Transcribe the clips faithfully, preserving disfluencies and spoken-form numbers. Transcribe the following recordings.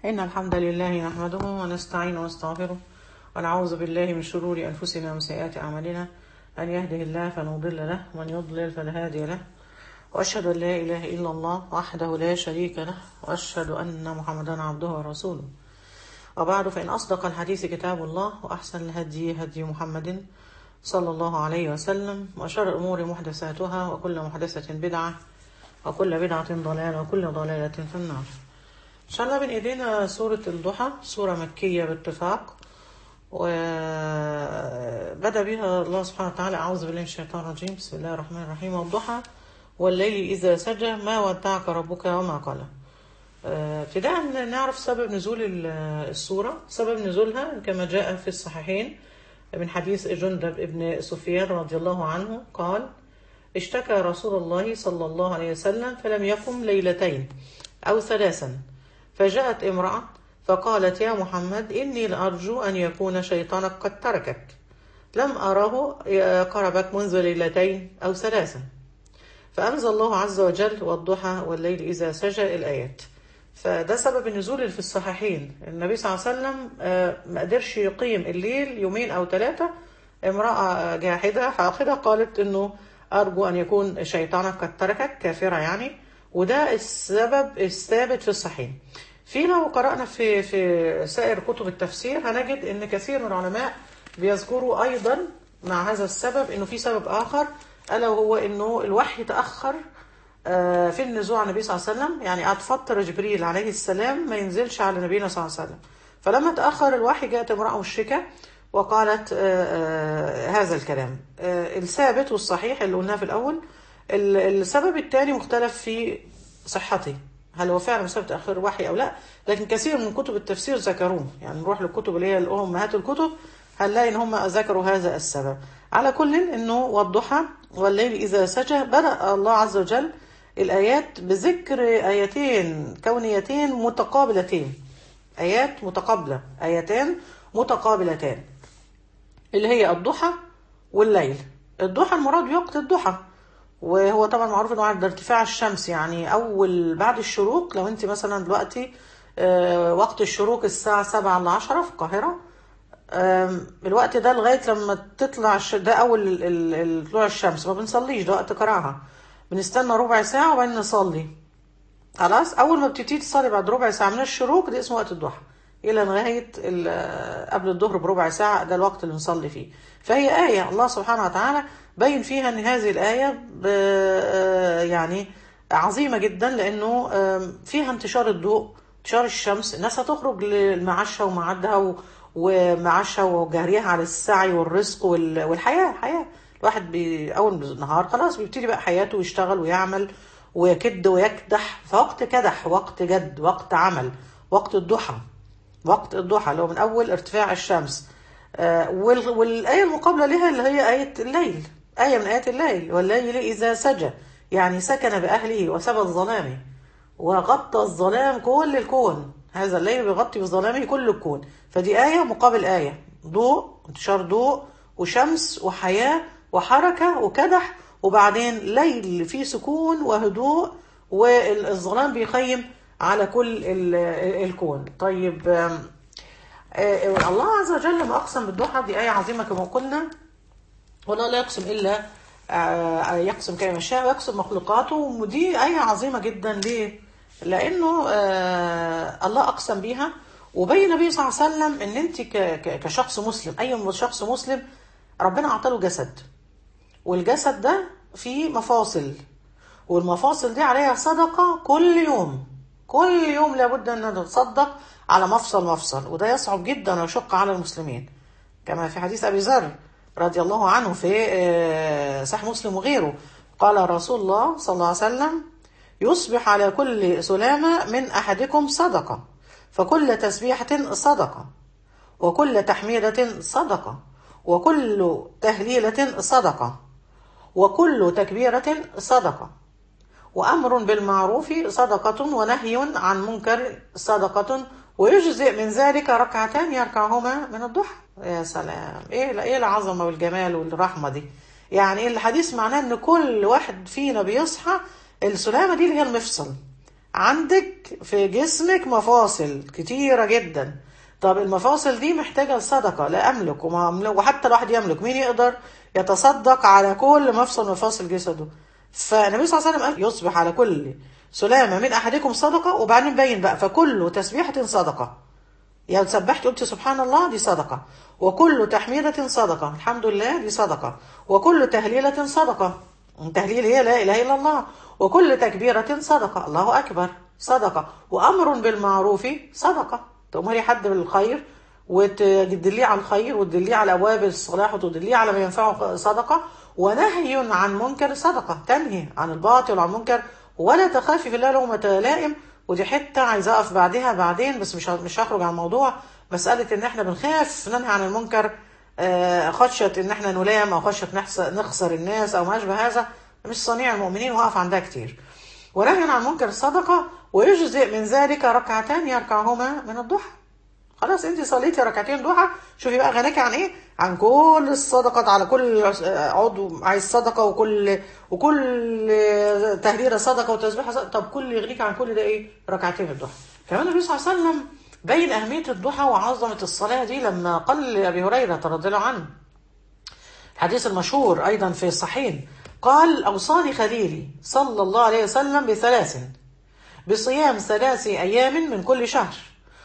إن الحمد لله نحمده ونستعين ونستغفره ونعوذ بالله من شرور أنفسنا ومن سيئات أعمالنا. أن يهده الله فلا مضل له ومن يضلل فلا هادي له، وأشهد أن لا إله إلا الله وحده لا شريك له، وأشهد أن محمدا عبده ورسوله. وبعد، فإن أصدق الحديث كتاب الله، وأحسن الهدي هدي محمد صلى الله عليه وسلم، وشر الأمور محدثاتها، وكل محدثة بدعة، وكل بدعة ضلالة، وكل ضلالة في النار. إن شاء الله بين إيدينا سورة الضحى، سورة مكية باتفاق، وبدأ بها الله سبحانه وتعالى: أعوذ بالله من الشيطان الرجيم، بسم الله الرحمن الرحيم. والضحى والليل إذا سجى ما ودعك ربك وما قلى. ابتداء نعرف سبب نزول السورة. سبب نزولها كما جاء في الصحيحين من حديث جندب ابن سفيان رضي الله عنه قال: اشتكى رسول الله صلى الله عليه وسلم فلم يقم ليلتين أو ثلاثا، فجاءت امرأة فقالت: يا محمد، إني لأرجو أن يكون شيطانك قد تركك، لم أراه قربك منذ ليلتين أو ثلاثا. فأنزل الله عز وجل: والضحى والليل إذا سجى، الآيات. فده سبب النزول اللي في الصحيحين. النبي صلى الله عليه وسلم ما قدرش يقيم الليل يومين أو ثلاثة. امرأة جاحدة حاقدة قالت إنه أرجو أن يكون شيطانك قد تركك، كافرة يعني. وده السبب الثابت في الصحيح. في لو قرأنا في في سائر كتب التفسير هنجد ان كثير من العلماء بيذكروا ايضا مع هذا السبب انه في سبب اخر، الا وهو انه الوحي تاخر في النزول على النبي صلى الله عليه وسلم. يعني قعد فتره جبريل عليه السلام ما ينزلش على نبينا صلى الله عليه وسلم، فلما تاخر الوحي جاءت امراه مشركه وقالت هذا الكلام. الثابت والصحيح اللي قلناه في الاول. السبب الثاني مختلف في صحته، هل هو فعلا بسبب تأخير الوحي أو لا، لكن كثير من كتب التفسير ذكروه. يعني نروح للكتب اللي هي الأمهات الكتب هنلاقي إن هم ذكروا هذا السبب. على كل إنه والضحى والليل إذا سجى، بدأ الله عز وجل الآيات بذكر آيتين كونيتين متقابلتين، آيات متقابلة، آيتين متقابلتان، اللي هي الضحى والليل. الضحى المراد بوقت الضحى، وهو طبعا معروف انه عند ارتفاع الشمس، يعني اول بعد الشروق. لو انت مثلا دلوقتي وقت الشروق الساعة سبعة إلى عشرة في القاهرة، الوقت ده لغاية لما تطلع، ده اول طلوع الشمس. ما بنصليش، ده وقت قراءة، بنستنى ربع ساعة وبعدين نصلي. خلاص، اول ما بتبتدي تصلي بعد ربع ساعة من الشروق، ده اسمه وقت الضحى، الى لغاية قبل الظهر بربع ساعة، ده الوقت اللي نصلي فيه. فهي آية الله سبحانه وتعالى بين فيها ان هذه الآية يعني عظيمة جدا، لانه فيها انتشار الضوء، انتشار الشمس. الناس هتخرج لمعاشها ومعادها ومعاشها وجهريها على السعي والرزق والحياة. حياة الواحد اول النهار خلاص بيبتدي بقى حياته، ويشتغل ويعمل ويكد ويكدح. فوقت كدح، وقت جد، وقت عمل، وقت الضحى. وقت الضحى اللي هو من اول ارتفاع الشمس. والآية المقابلة لها اللي هي آية الليل، آية من آيات الليل: والليل إذا سجى، يعني سكن بأهله وسبى الظلام وغطى الظلام كل الكون. هذا الليل بيغطي بظلامه كل الكون. فدي آية مقابل آية، ضوء، انتشار ضوء وشمس وحياة وحركة وكدح، وبعدين ليل فيه سكون وهدوء، والظلام بيخيم على كل الكون. طيب، الله عز وجل لما أقسم بالضحى، دي آية عظيمة كما قلنا. والله لا يقسم إلا يقسم كما يشاء ويقسم مخلوقاته. ودي آية عظيمة جدا. ليه؟ لأنه الله أقسم بيها، وبين النبي صلى الله عليه وسلم إن أنت كشخص مسلم، أي شخص مسلم ربنا أعطاله جسد، والجسد ده فيه مفاصل، والمفاصل دي عليها صدقة كل يوم. كل يوم لابد أن نتصدق على مفصل مفصل، وده يصعب جدا ويشق على المسلمين، كما في حديث أبي ذر رضي الله عنه في صحيح مسلم وغيره. قال رسول الله صلى الله عليه وسلم: يصبح على كل سلامة من أحدكم صدقة، فكل تسبيحة صدقة، وكل تحميدة صدقة، وكل تهليلة صدقة، وكل تكبيرة صدقة، وأمر بالمعروف صدقة، ونهي عن منكر صدقة، ويجزئ من ذلك ركعتان يركعهما من الضحى. يا سلام، ايه ايه العظمه والجمال والرحمه دي. يعني الحديث معناه ان كل واحد فينا بيصحى، السلامه دي اللي هي المفصل، عندك في جسمك مفاصل كتيرة جدا. طب المفاصل دي محتاجة الصدقة، لا أملك وما أملك وحتى الواحد يملك، مين يقدر يتصدق على كل مفصل مفاصل جسده؟ فالنبي صلى الله عليه وسلم قال يصبح على كل سلامة من أحدكم صدقة، وبعدين بين بقى فكل تسبيحة صدقة. يعني سبحت قلت سبحان الله دي صدقة، وكل تحميدة صدقة الحمد لله دي صدقة، وكل تهليلة صدقة التهليل هي لا إله إلا الله، وكل تكبيرة صدقة الله أكبر صدقة، وأمر بالمعروف صدقة، تأمري حد بالخير وتدليه على الخير وتدليه على أبواب الصلاح وتدليه على ما ينفعه صدقة، ونهي عن منكر صدقة، تنهي عن الباطل وعن المنكر ولا تخافي في الله لومة لائم. ودي حتة عايزة أقف بعدها بعدين، بس مش مش هخرج عن الموضوع. مسألة إن إحنا بنخاف ننهي عن المنكر خشية إن إحنا نلام أو خشية نخسر الناس أو ما أشبه هذا، مش صنيع المؤمنين، وقف عندها كتير. ونهي عن منكر الصدقة، ويجزئ من ذلك ركعتان يركعهما من الضحى. خلاص انت صليتي ركعتين ضحى، شوفي بقى غناكي عن ايه؟ عن كل الصدقات، على كل عضو عايز صدقه، وكل وكل تهليله صدقه وتسبيحه صدقه. طب كل يغنيكي عن كل ده ايه؟ ركعتين الضحى. كمان النبي صلى الله عليه وسلم بين اهميه الضحى وعظمه الصلاه دي لما قال لابي هريره رضي الله عنه، الحديث المشهور ايضا في الصحيحين، قال اوصاني خليلي صلى الله عليه وسلم بثلاث: بصيام ثلاث ايام من كل شهر،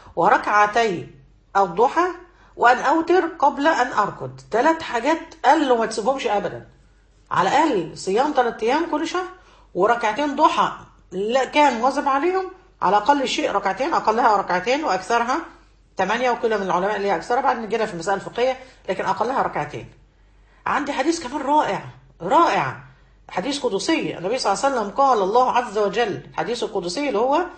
وركعتي الضحى، وأن أوتر قبل أن أرقد. ثلاث حاجات قال له ما تسيبهمش أبدا، على الأقل صيام ثلاث أيام كل شهر، وركعتين ضحى لا كان واظب عليهم، على أقل شيء ركعتين، أقلها ركعتين وأكثرها ثمانية، وكل من العلماء اللي هي أكثرها بعد نجينا في المسائل الفقهية، لكن أقلها ركعتين. عندي حديث كمان رائع رائع، حديث قدسي. النبي صلى الله عليه وسلم قال الله عز وجل، الحديث القدسي اللي هو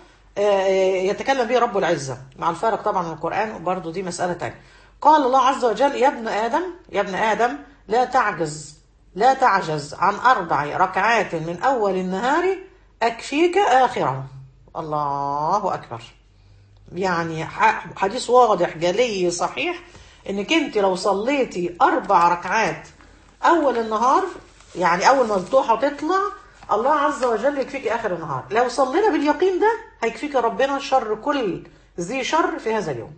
يتكلم به رب العزة، مع الفارق طبعا من القرآن، وبرضه دي مسألة تانية. قال الله عز وجل: يا ابن آدم يا ابن آدم لا تعجز لا تعجز عن أربع ركعات من أول النهار أكفيك آخره. الله أكبر. يعني حديث واضح جلي صحيح، إنك أنت لو صليتي أربع ركعات أول النهار، يعني أول ما الضحى تطلع، الله عز وجل يكفيك آخر النهار. لو صلينا باليقين ده هيكفيك ربنا شر كل ذي شر في هذا اليوم.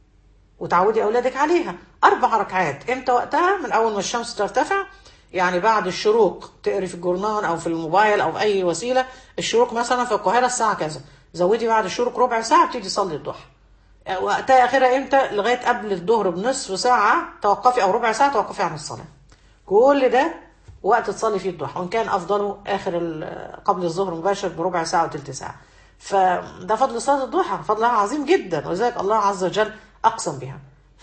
وتعودي أولادك عليها. أربع ركعات إمتى وقتها؟ من أول ما الشمس ترتفع، يعني بعد الشروق، تقري في الجورنال أو في الموبايل أو في أي وسيلة الشروق مثلا في القاهرة الساعة كذا، زودي بعد الشروق ربع ساعة بتيجي تصلي الضحى. وقتها آخرها إمتى؟ لغاية قبل الظهر بنصف ساعة توقفي، أو ربع ساعة توقفي عن الصلاة. كل ده وقت تصلي فيه الضحى، وإن كان أفضله آخر قبل الظهر مباشر بربع ساعة وتلت ساعة. فده فضل صلاة الضحى، فضلها عظيم جدا، ولذلك الله عز وجل أقسم بها.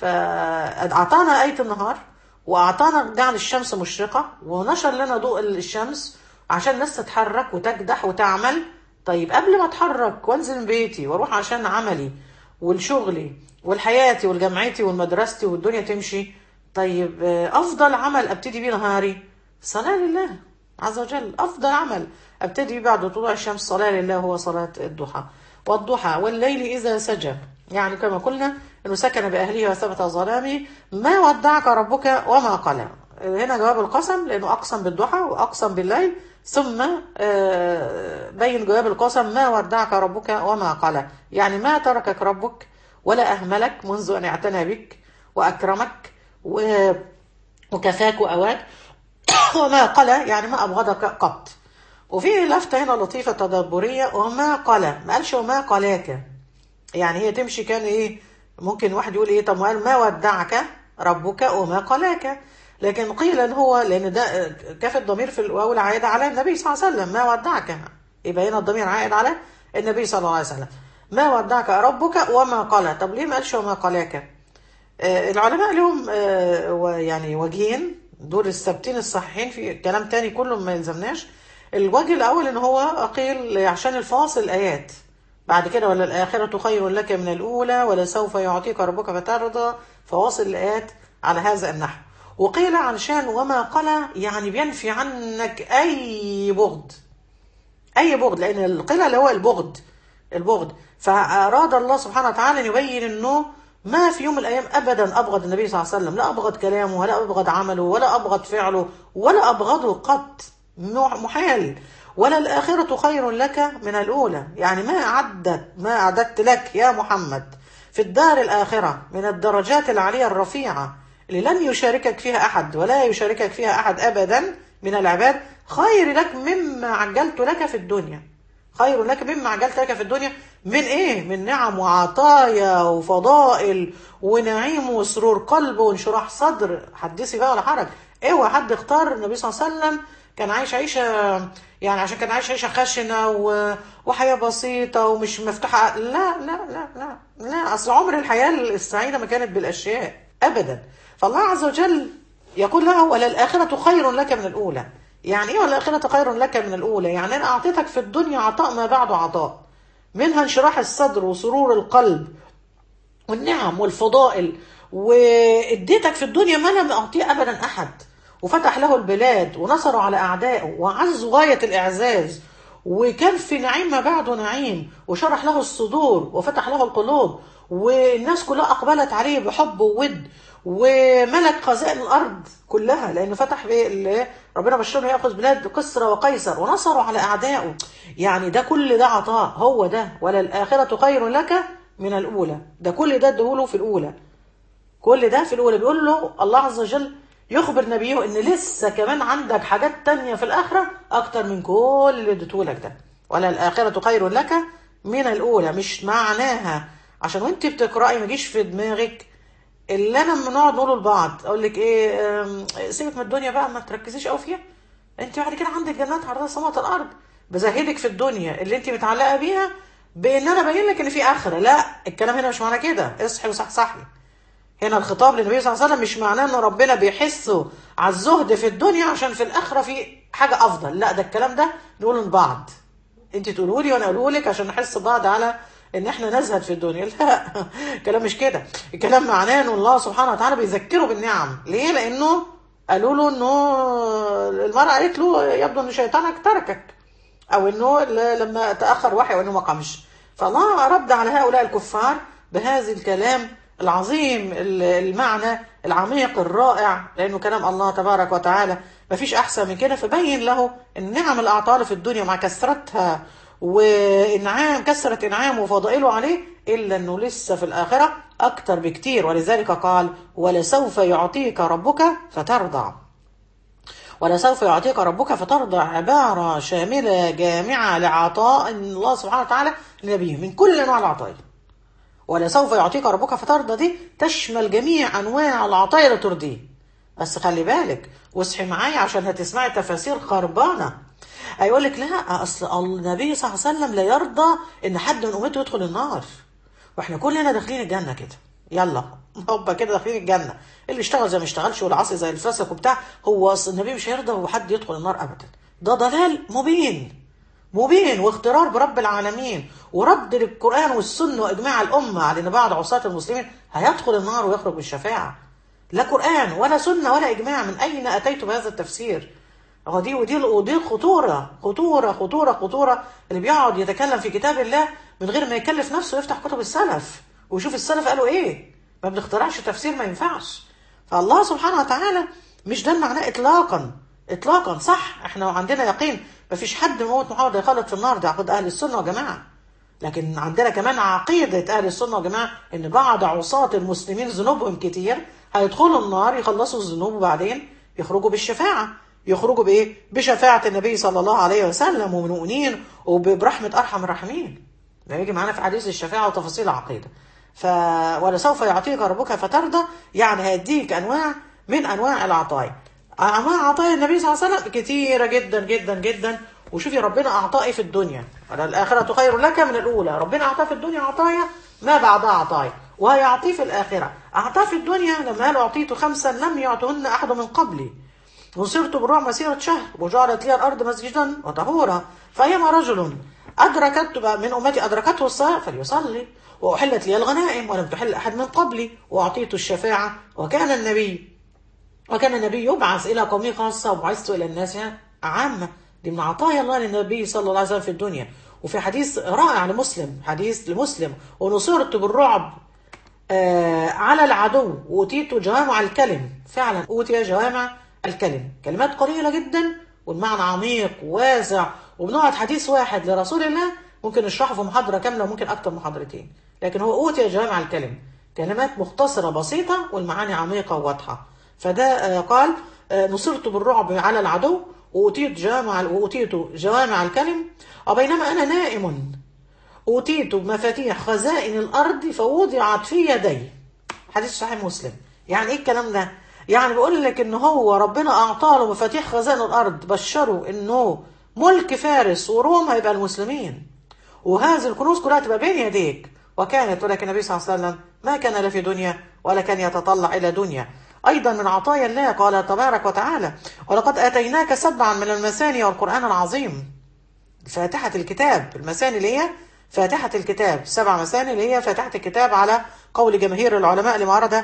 فأعطانا آية النهار، وأعطانا جعل الشمس مشرقة، ونشر لنا ضوء الشمس عشان الناس تتحرك وتكدح وتعمل. طيب قبل ما أتحرك وأنزل من بيتي وأروح عشان عملي والشغلي والحياتي والجامعتي والمدرستي والدنيا تمشي، طيب أفضل عمل أبتدي بيه نهاري صلاة لله عز وجل. أفضل عمل أبتدي بيه بعد طلوع الشمس صلاة لله هو صلاة الضحى. والضحى والليل إذا سجى، يعني كما قلنا أنه سكن بأهله وثبت ظلامه، ما ودعك ربك وما قلى. هنا جواب القسم، لأنه أقسم بالضحى وأقسم بالليل، ثم بين جواب القسم ما ودعك ربك وما قلى، يعني ما تركك ربك ولا أهملك منذ أن اعتنى بك وأكرمك وكفاك وأواك، وما قلى يعني ما أبغضك قط. وفي لفتة هنا لطيفة تدبرية، وما قلى، ما قالش وما قلاك، يعني هي تمشي كان إيه، ممكن واحد يقول إيه، طب ما ودعك ربك وما قلاك، لكن قيل إن هو لأن ده كاف الضمير في الواو عائد على النبي صلى الله عليه وسلم، ما ودعك، يبقى هنا الضمير عائد على النبي صلى الله عليه وسلم، ما ودعك ربك وما قلى. طب ليه ما قالش وما قلاك؟ آه العلماء لهم آه يعني وجهين، دول الثابتين الصحيحين، في كلام تاني كله ما يلزمناش. الوجه الأول إن هو قيل عشان الفاصل الآيات بعد كده، ولا الآخرة خير لك من الأولى ولسوف يعطيك ربك فترضى، فواصل الآيات على هذا النحو. وقيل علشان وما قلى يعني بينفي عنك أي بغض، أي بغض، لأن القلة اللي هو البغض البغض فأراد الله سبحانه وتعالى أن يبين أنه ما في يوم من الأيام أبدا أبغض النبي صلى الله عليه وسلم، لا أبغض كلامه ولا أبغض عمله ولا أبغض فعله ولا أبغضه قط، محال. وللآخرة خير لك من الأولى. يعني ما أعدت ما أعددت لك يا محمد في الدار الآخرة من الدرجات العالية الرفيعة اللي لن يشاركك فيها أحد ولا يشاركك فيها أحد أبدا من العباد، خير لك مما عجلت لك في الدنيا. خير لك مما عجلت لك في الدنيا من إيه؟ من نعم وعطايا وفضائل ونعيم وسرور قلب وانشراح صدر. حدثي بقى ولا حرج. اوعى حد اختار النبي صلى الله عليه وسلم كان عايش عيشه، يعني عشان كان عايش عيشه خشنه و... وحياه بسيطه ومش مفتوحه. لا لا لا لا لا، اصل عمر الحياه السعيده ما كانت بالاشياء ابدا. فالله عز وجل يقول له وللآخرة خير لك من الأولى. يعني ايه وللآخرة خير لك من الأولى؟ يعني انا اعطيتك في الدنيا عطاء ما بعده عطاء، منها انشراح الصدر وسرور القلب والنعم والفضائل، واديتك في الدنيا ما لم يعطيه ابدا احد، وفتح له البلاد ونصره على اعدائه وعز غايه الاعزاز، وكان في نعيم ما بعده نعيم، وشرح له الصدور وفتح له القلوب، والناس كلها اقبلت عليه بحب وود، وملك خزائن الارض كلها لانه فتح ربنا بشره ياخذ بلاد قسرى وقيصر ونصره على اعدائه. يعني ده كل ده عطاء، هو ده وللآخرة خير لك من الأولى. ده كل ده ادهوله في الأولى، كل ده في الأولى. بيقول له الله عز وجل يخبر نبيه إن لسه كمان عندك حاجات تانية في الآخرة أكتر من كل اللي اديتهولك ده. وللآخرة خير لك من الأولى مش معناها عشان وانت بتقرأي ما يجيش في دماغك اللي أنا لما نقعد نقوله لبعض أقول لك إيه، سيبك من الدنيا بقى ما تركزيش قوي فيها، أنت بعد كده عندك جنات عرضها السماوات والأرض. بزهدك في الدنيا اللي أنت متعلقة بيها بان انا باين لك ان في اخره. لا، الكلام هنا مش معنى كده. اصحي وصحصحي. هنا الخطاب للنبي صلى الله عليه وسلم مش معناه ان ربنا بيحثه على الزهد في الدنيا عشان في الاخره في حاجه افضل. لا، ده الكلام ده نقوله لبعض، انت تقولوا لي وانا اقوله لك عشان نحس بعض على ان احنا نزهد في الدنيا. لا، الكلام مش كده. الكلام معناه ان الله سبحانه وتعالى بيذكره بالنعم. ليه؟ لانه قالوا له انه المرأة قالت له يبدو ان شيطانك تركك، او انه لما تاخر وحي وانه ما قامش. فالله رد على هؤلاء الكفار بهذا الكلام العظيم المعنى العميق الرائع، لانه كلام الله تبارك وتعالى ما فيش احسن من كده. فبين له النعم اللي اعطاها في الدنيا مع كثرتها وانعام كثرة انعامه وفضائله عليه، الا انه لسه في الاخره اكتر بكتير. ولذلك قال ولسوف يعطيك ربك فترضى. ولسوف يعطيك ربك فترضى عبارة شاملة جامعة لعطاء الله سبحانه وتعالى لنبيه من كل أنواع العطايا. ولسوف يعطيك ربك فترضى دي تشمل جميع أنواع العطايا اللي ترضيه. بس خلي بالك واصحي معايا عشان هتسمعي تفاسير خربانة. هيقول لك لا، أصل النبي صلى الله عليه وسلم لا يرضى إن حد من أمته يدخل النار، وإحنا كلنا داخلين الجنة كده، يلا هوبا كده داخلين الجنة، اللي اشتغل زي ما اشتغلش والعصي زي الفسق وبتاع. هو اصل النبي مش هيرضى وحد يدخل النار ابدا. ده ضلال مبين مبين واغترار برب العالمين ورد للقرآن والسنة واجماع الامة على ان بعض عصاة المسلمين هيدخل النار ويخرج بالشفاعة. لا قرآن ولا سنة ولا اجماع. من اين اتيت بهذا التفسير؟ هو دي ودي ودي الخطورة خطورة خطورة خطورة اللي بيقعد يتكلم في كتاب الله من غير ما يكلف نفسه يفتح كتب السلف ويشوف السلف قالوا ايه. ما بنخترعش تفسير ما ينفعش. فالله سبحانه وتعالى مش ده المعنى اطلاقا اطلاقا. صح، احنا عندنا يقين ما فيش حد موت محمد يخلد في النار، ده عقيده اهل السنه والجماعه. لكن عندنا كمان عقيده اهل السنه والجماعه ان بعض عصاة المسلمين ذنوبهم كتير هيدخلوا النار يخلصوا الذنوب وبعدين يخرجوا بالشفاعه. يخرجوا بايه؟ بشفاعه النبي صلى الله عليه وسلم ومن مؤمنين وبرحمه ارحم الراحمين. ده يجي معانا في حديث الشفاعه وتفاصيل العقيده. ف ولسوف يعطيك ربك فترضى، يعني هيديك انواع من انواع العطايا. انواع عطايا النبي صلى الله عليه وسلم كتيره جدا جدا جدا. وشوفي ربنا اعطاه ايه في الدنيا. الاخره خير لك من الاولى. ربنا اعطاه في الدنيا عطايا ما بعدها عطايا، وهيعطيه في الاخره. اعطاه في الدنيا لما قال اعطيت خمسا لم يعطهن احد من قبلي، وصرت بالروع مسيره شهر، وجعلت لي الارض مسجدا وطهورا، فايما رجل أدركت من أمتي أدركته الصلاة فليصلي، وأحلت لي الغنائم ولم تحل أحد من قبلي، وأعطيت الشفاعة، وكان النبي وكان النبي يبعث إلى قومه خاصة وبعثت إلى الناس عامة. دي من عطايا الله للنبي صلى الله عليه وسلم في الدنيا. وفي حديث رائع لمسلم، حديث لمسلم، ونصرت بالرعب آه على العدو وأوتيت جوامع الكلم. فعلا أوتي جوامع الكلم، كلمات قليلة جدا والمعنى عميق وواسع وبنقعد حديث واحد لرسول الله ممكن نشرحه في محاضرة كاملة وممكن أكتر محاضرتين، لكن هو أوتي جوامع الكلم، كلمات مختصرة بسيطة والمعاني عميقة وواضحة. فده قال نصرت بالرعب على العدو وأوتيت جوامع وأوتيت جوامع الكلم، وبينما أنا نائم أوتيت مفاتيح خزائن الأرض فوضعت في يدي. حديث صحيح مسلم. يعني إيه الكلام ده؟ يعني بيقول لك إن هو ربنا أعطى له مفاتيح خزائن الأرض، بشروا إنه ملك فارس وروم هيبقى المسلمين، وهذه الكنوز كلها تبقى بين يديك. وكانت ولكن النبي صلى الله عليه وسلم ما كان لا في دنيا ولا كان يتطلع إلى دنيا. أيضا من عطايا الله قال تبارك وتعالى ولقد آتيناك سبعا من المثاني والقرآن العظيم. فاتحة الكتاب، المثاني اللي هي فاتحة الكتاب، سبع مثاني اللي هي فاتحة الكتاب على قول جماهير العلماء لما ورد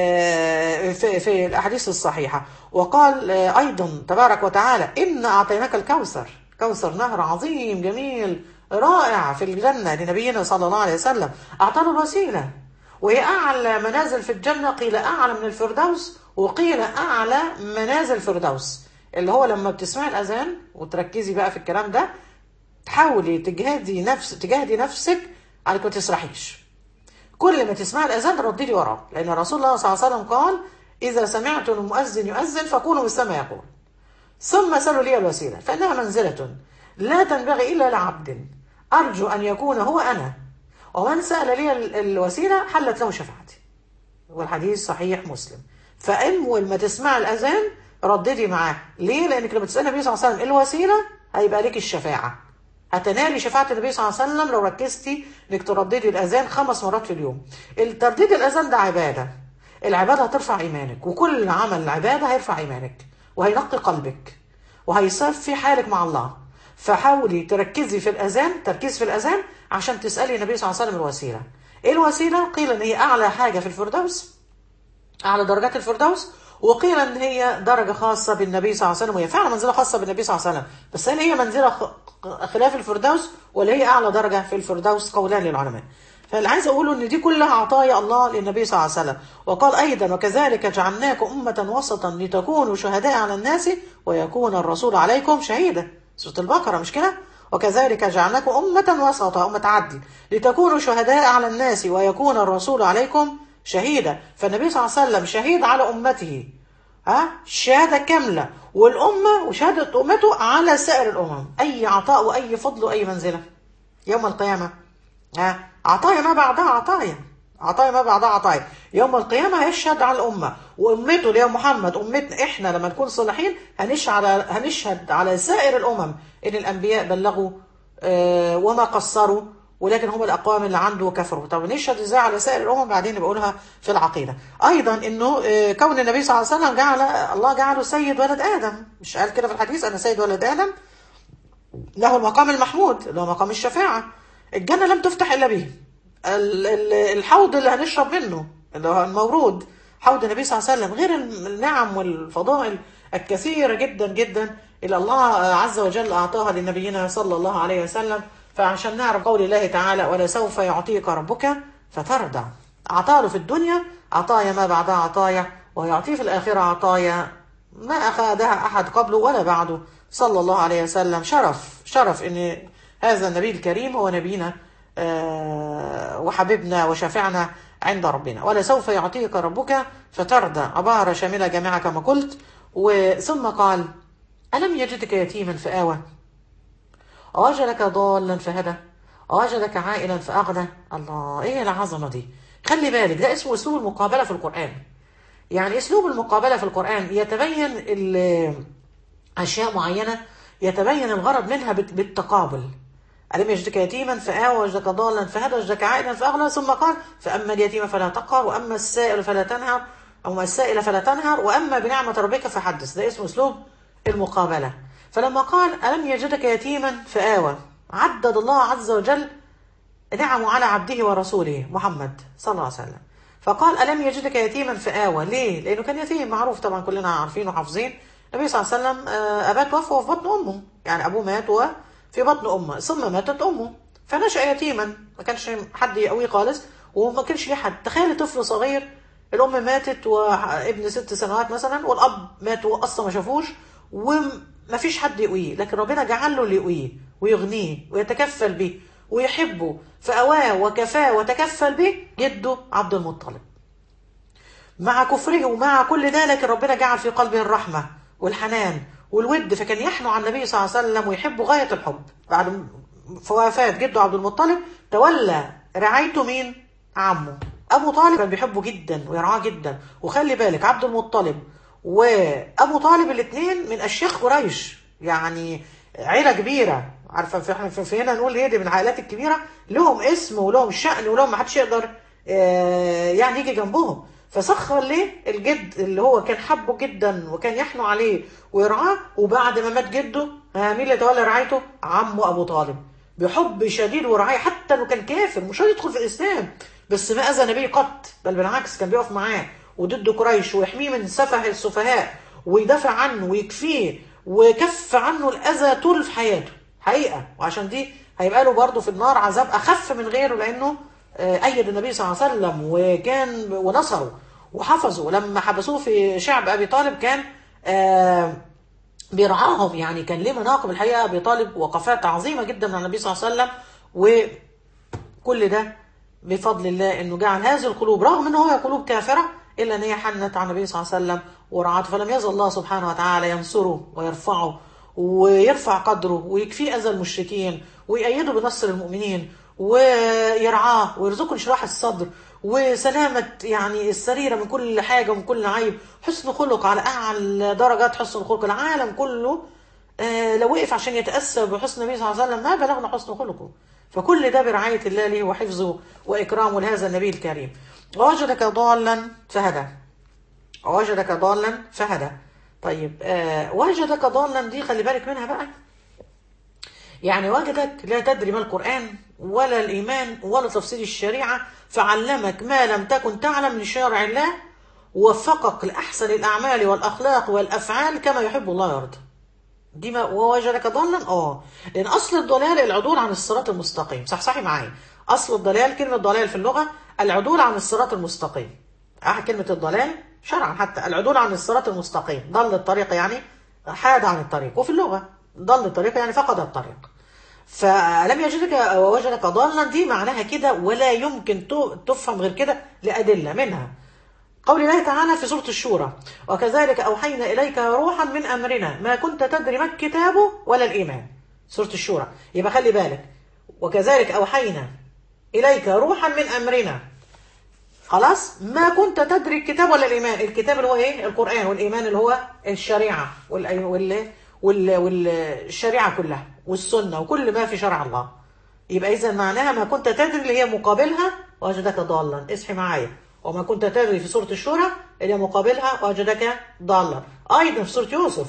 في, في الأحاديث الصحيحة. وقال أيضا تبارك وتعالى إن أعطيناك الكوثر، كوثر نهر عظيم جميل رائع في الجنة لنبينا صلى الله عليه وسلم، أعطانا الوسيلة وهي أعلى منازل في الجنة، قيل أعلى من الفردوس وقيل أعلى منازل الفردوس. اللي هو لما بتسمعي الأذان وتركزي بقى في الكلام ده، تحاولي تجهدي نفس تجهدي نفسك على ما تسرحيش. كل ما تسمعي الأذان ردي لي وراه، لأن رسول الله صلى الله عليه وسلم قال إذا سمعتم المؤذن يؤذن فكونوا مثل ما يقول ثم سلوا لي الوسيلة فإنها منزلة لا تنبغي إلا لعبد أرجو أن يكون هو أنا، ومن سأل لي الوسيلة حلت له شفاعتي. والحديث صحيح مسلم. فأول ما تسمع الأذان رددي معاه. ليه؟ لأنك لما تسأل النبي صلى الله عليه وسلم الوسيلة هيبقى لك الشفاعة، هتنالي شفاعة النبي صلى الله عليه وسلم لو ركزتي انك ترددي الأذان خمس مرات في اليوم. الترديد الأذان ده عبادة، العبادة هترفع إيمانك، وكل عمل عبادة هيرفع إيمانك وهينقي قلبك وهيصفي حالك مع الله. فحاولي تركزي في الأذان، تركيز في الأذان عشان تسألي النبي صلى الله عليه وسلم الوسيلة. ايه الوسيلة؟ قيل ان هي أعلى حاجة في الفردوس، أعلى درجات الفردوس، وقيل ان هي درجة خاصة بالنبي صلى الله عليه وسلم، وهي فعلا منزلة خاصة بالنبي صلى الله عليه وسلم، بس هل هي منزلة خلاف الفردوس ولا هي أعلى درجة في الفردوس؟ قولان للعلماء. فاللي عايز أقوله ان دي كلها عطايا الله للنبي صلى الله عليه وسلم. وقال أيضا وكذلك جعلناكم أمة وسطا لتكونوا شهداء على الناس ويكون الرسول عليكم شهيدا، سورة البقرة مش كده؟ وكذلك جعلناكم أمة وسطا، أمة عدل، لتكونوا شهداء على الناس ويكون الرسول عليكم شهيدا. فالنبي صلى الله عليه وسلم شهيد على أمته، ها شهادة كاملة، والأمة وشهادة أمته على سائر الأمم. أي عطاء وأي فضل وأي منزلة يوم القيامة، ها عطايا ما بعدها عطايا، عطايا ما بعدها عطايا. يوم القيامة هيشهد على الأمة وأمته اللي هي محمد، أمتنا إحنا لما نكون صالحين هنشهد على هنشهد على سائر الأمم إن الأنبياء بلغوا آه وما قصروا، ولكن هم الأقوام اللي عنده كفروا. طب نشهد إزاي على سائر الأمم؟ بعدين بقولها في العقيدة. أيضا إنه آه كون النبي صلى الله عليه وسلم جعل الله جعله سيد ولد آدم، مش قال كده في الحديث أنا سيد ولد آدم؟ له المقام المحمود اللي هو مقام الشفاعة. الجنة لم تفتح إلا به. الحوض اللي هنشرب منه اللي هو المورود حوض النبي صلى الله عليه وسلم، غير النعم والفضائل الكثيرة جدا جدا اللي الله عز وجل أعطاها لنبينا صلى الله عليه وسلم. فعشان نعرف قول الله تعالى ولسوف يعطيك ربك فترضى، أعطاه في الدنيا عطايا ما بعدها عطايا، ويعطيه في الآخرة عطايا ما أخذها أحد قبله ولا بعده صلى الله عليه وسلم. شرف شرف إن هذا النبي الكريم هو نبينا أه وحبيبنا وشافعنا عند ربنا. ولسوف يعطيك ربك فترضى، عبارة شاملة جميعا كما قلت. وثم قال ألم يجدك يتيما فآوى ووجدك ضالا فهدى ووجدك عائلا فأغنى. الله، ايه العظمة دي! خلي بالك ده اسمه اسلوب المقابلة في القرآن. يعني اسلوب المقابلة في القرآن يتبين أشياء معينة، يتبين الغرض منها بالتقابل. ألم يجدك يتيما فآوى وجدك ضالا فهدى وجدك عائلا فأغنى. ثم قال فأما اليتيم فلا تقهر وأما السائل فلا تنهر أو السائل فلا تنهر وأما بنعمة ربك فحدث. ده اسمه اسلوب المقابلة. فلما قال ألم يجدك يتيما فآوى، عدد الله عز وجل نعمه على عبده ورسوله محمد صلى الله عليه وسلم. فقال ألم يجدك يتيما فآوى، ليه؟ لأنه كان يتيم معروف طبعا كلنا عارفين وحافظين. النبي صلى الله عليه وسلم أباه توفى وفي بطن أمه، يعني أبوه مات وفي بطن أمه ثم ماتت أمه فنشأ يتيما، ما كانش حد يقويه خالص وما كانش ليه حد. تخيل طفل صغير الأم ماتت وابن ست سنوات مثلا، والأب مات وأصلا ما شافوش، ما فيش حد يقويه، لكن ربنا جعل له اللي يقويه ويغنيه ويتكفل به ويحبه، فأواه وكفاه وتكفل به جده عبد المطلب. مع كفره ومع كل ده، لكن ربنا جعل في قلبه الرحمة والحنان والود، فكان يحنو على النبي صلى الله عليه وسلم ويحبه غاية الحب. بعد وفاة جده عبد المطلب تولى رعايته مين؟ عمه أبو طالب، كان بيحبه جدا ويرعاه جدا. وخلي بالك عبد المطلب وأبو طالب الاثنين من أشياخ قريش، يعني عيلة كبيرة. عارفة احنا في هنا نقول هي دي من العائلات الكبيرة، لهم اسم ولهم شأن ولهم ما حدش يقدر يعني يجي جنبهم. فسخر ليه الجد اللي هو كان حبه جدا وكان يحنو عليه ويرعاه، وبعد ما مات جده مين اللي تولى رعايته؟ عمه أبو طالب، بحب شديد ورعاية، حتى انه كان كافر مش هيدخل في الإسلام، بس ما أذى نبي قط، بل بالعكس كان بيقف معاه وضد قريش ويحميه من سفه السفهاء ويدافع عنه ويكفيه وكف عنه الأذى طول في حياته حقيقة. وعشان دي هيبقى له برضه في النار عذاب أخف من غيره، لأنه أيد النبي صلى الله عليه وسلم وكان ونصره وحفظه. لما حبسوه في شعب أبي طالب كان بيرعاهم، يعني كان ليه مناقب الحقيقة أبي طالب وقفات عظيمة جدا من النبي صلى الله عليه وسلم. وكل ده بفضل الله انه جعل هذه القلوب رغم انه هو قلوب كافرة الا ان هي حنت على النبي صلى الله عليه وسلم ورعاته، فلم يزل الله سبحانه وتعالى ينصره ويرفعه ويرفع قدره ويكفيه اذى المشركين ويأيده بنصر المؤمنين ويرعاه ويرزقه انشراح الصدر وسلامة يعني السريرة من كل حاجة ومن كل عيب، حسن خلق على اعلى درجات حسن خلق. العالم كله آه لو وقف عشان يتأسى بحسن النبي صلى الله عليه وسلم ما بلغنا حسن خلقه. فكل ده برعاية الله له وحفظه وإكرامه لهذا النبي الكريم. ووجدك ضالا فهدى، ووجدك ضالا فهدى. طيب آه وجدك ضالا دي خلي بالك منها بقى، يعني وجدك لا تدري ما القرآن ولا الإيمان ولا تفسير الشريعة، فعلمك ما لم تكن تعلم من شرع الله، ووفقك لأحسن الأعمال والأخلاق والأفعال كما يحب الله ويرضى. دي ما ووجدك ضالا اه لان اصل الضلال العدول عن الصراط المستقيم. صح صحي معايا، اصل الضلال كلمه ضلال في اللغه العدول عن الصراط المستقيم. اه كلمه الضلال شرعا حتى العدول عن الصراط المستقيم، ضل الطريق يعني حاد عن الطريق، وفي اللغه ضل الطريق يعني فقد الطريق. فلم يجدك ووجدك ضالا دي معناها كده، ولا يمكن تفهم غير كده لادله منها قول الله تعالى في سورة الشورى: وكذلك أوحينا إليك روحا من أمرنا ما كنت تدري ما الكتاب ولا الإيمان. سورة الشورى. يبقى خلي بالك، وكذلك أوحينا إليك روحا من أمرنا، خلاص ما كنت تدري الكتاب ولا الإيمان. الكتاب اللي هو إيه؟ القرآن، والإيمان اللي هو الشريعة وال... وال... وال... والشريعة كلها والسنة وكل ما في شرع الله. يبقى إذا معناها ما كنت تدري اللي هي مقابلها وجدك ضالا. اصحي معايا. وما كنت تدري في سورة الشورى اللي مقابلها وجدك ضالا. أيضا في سورة يوسف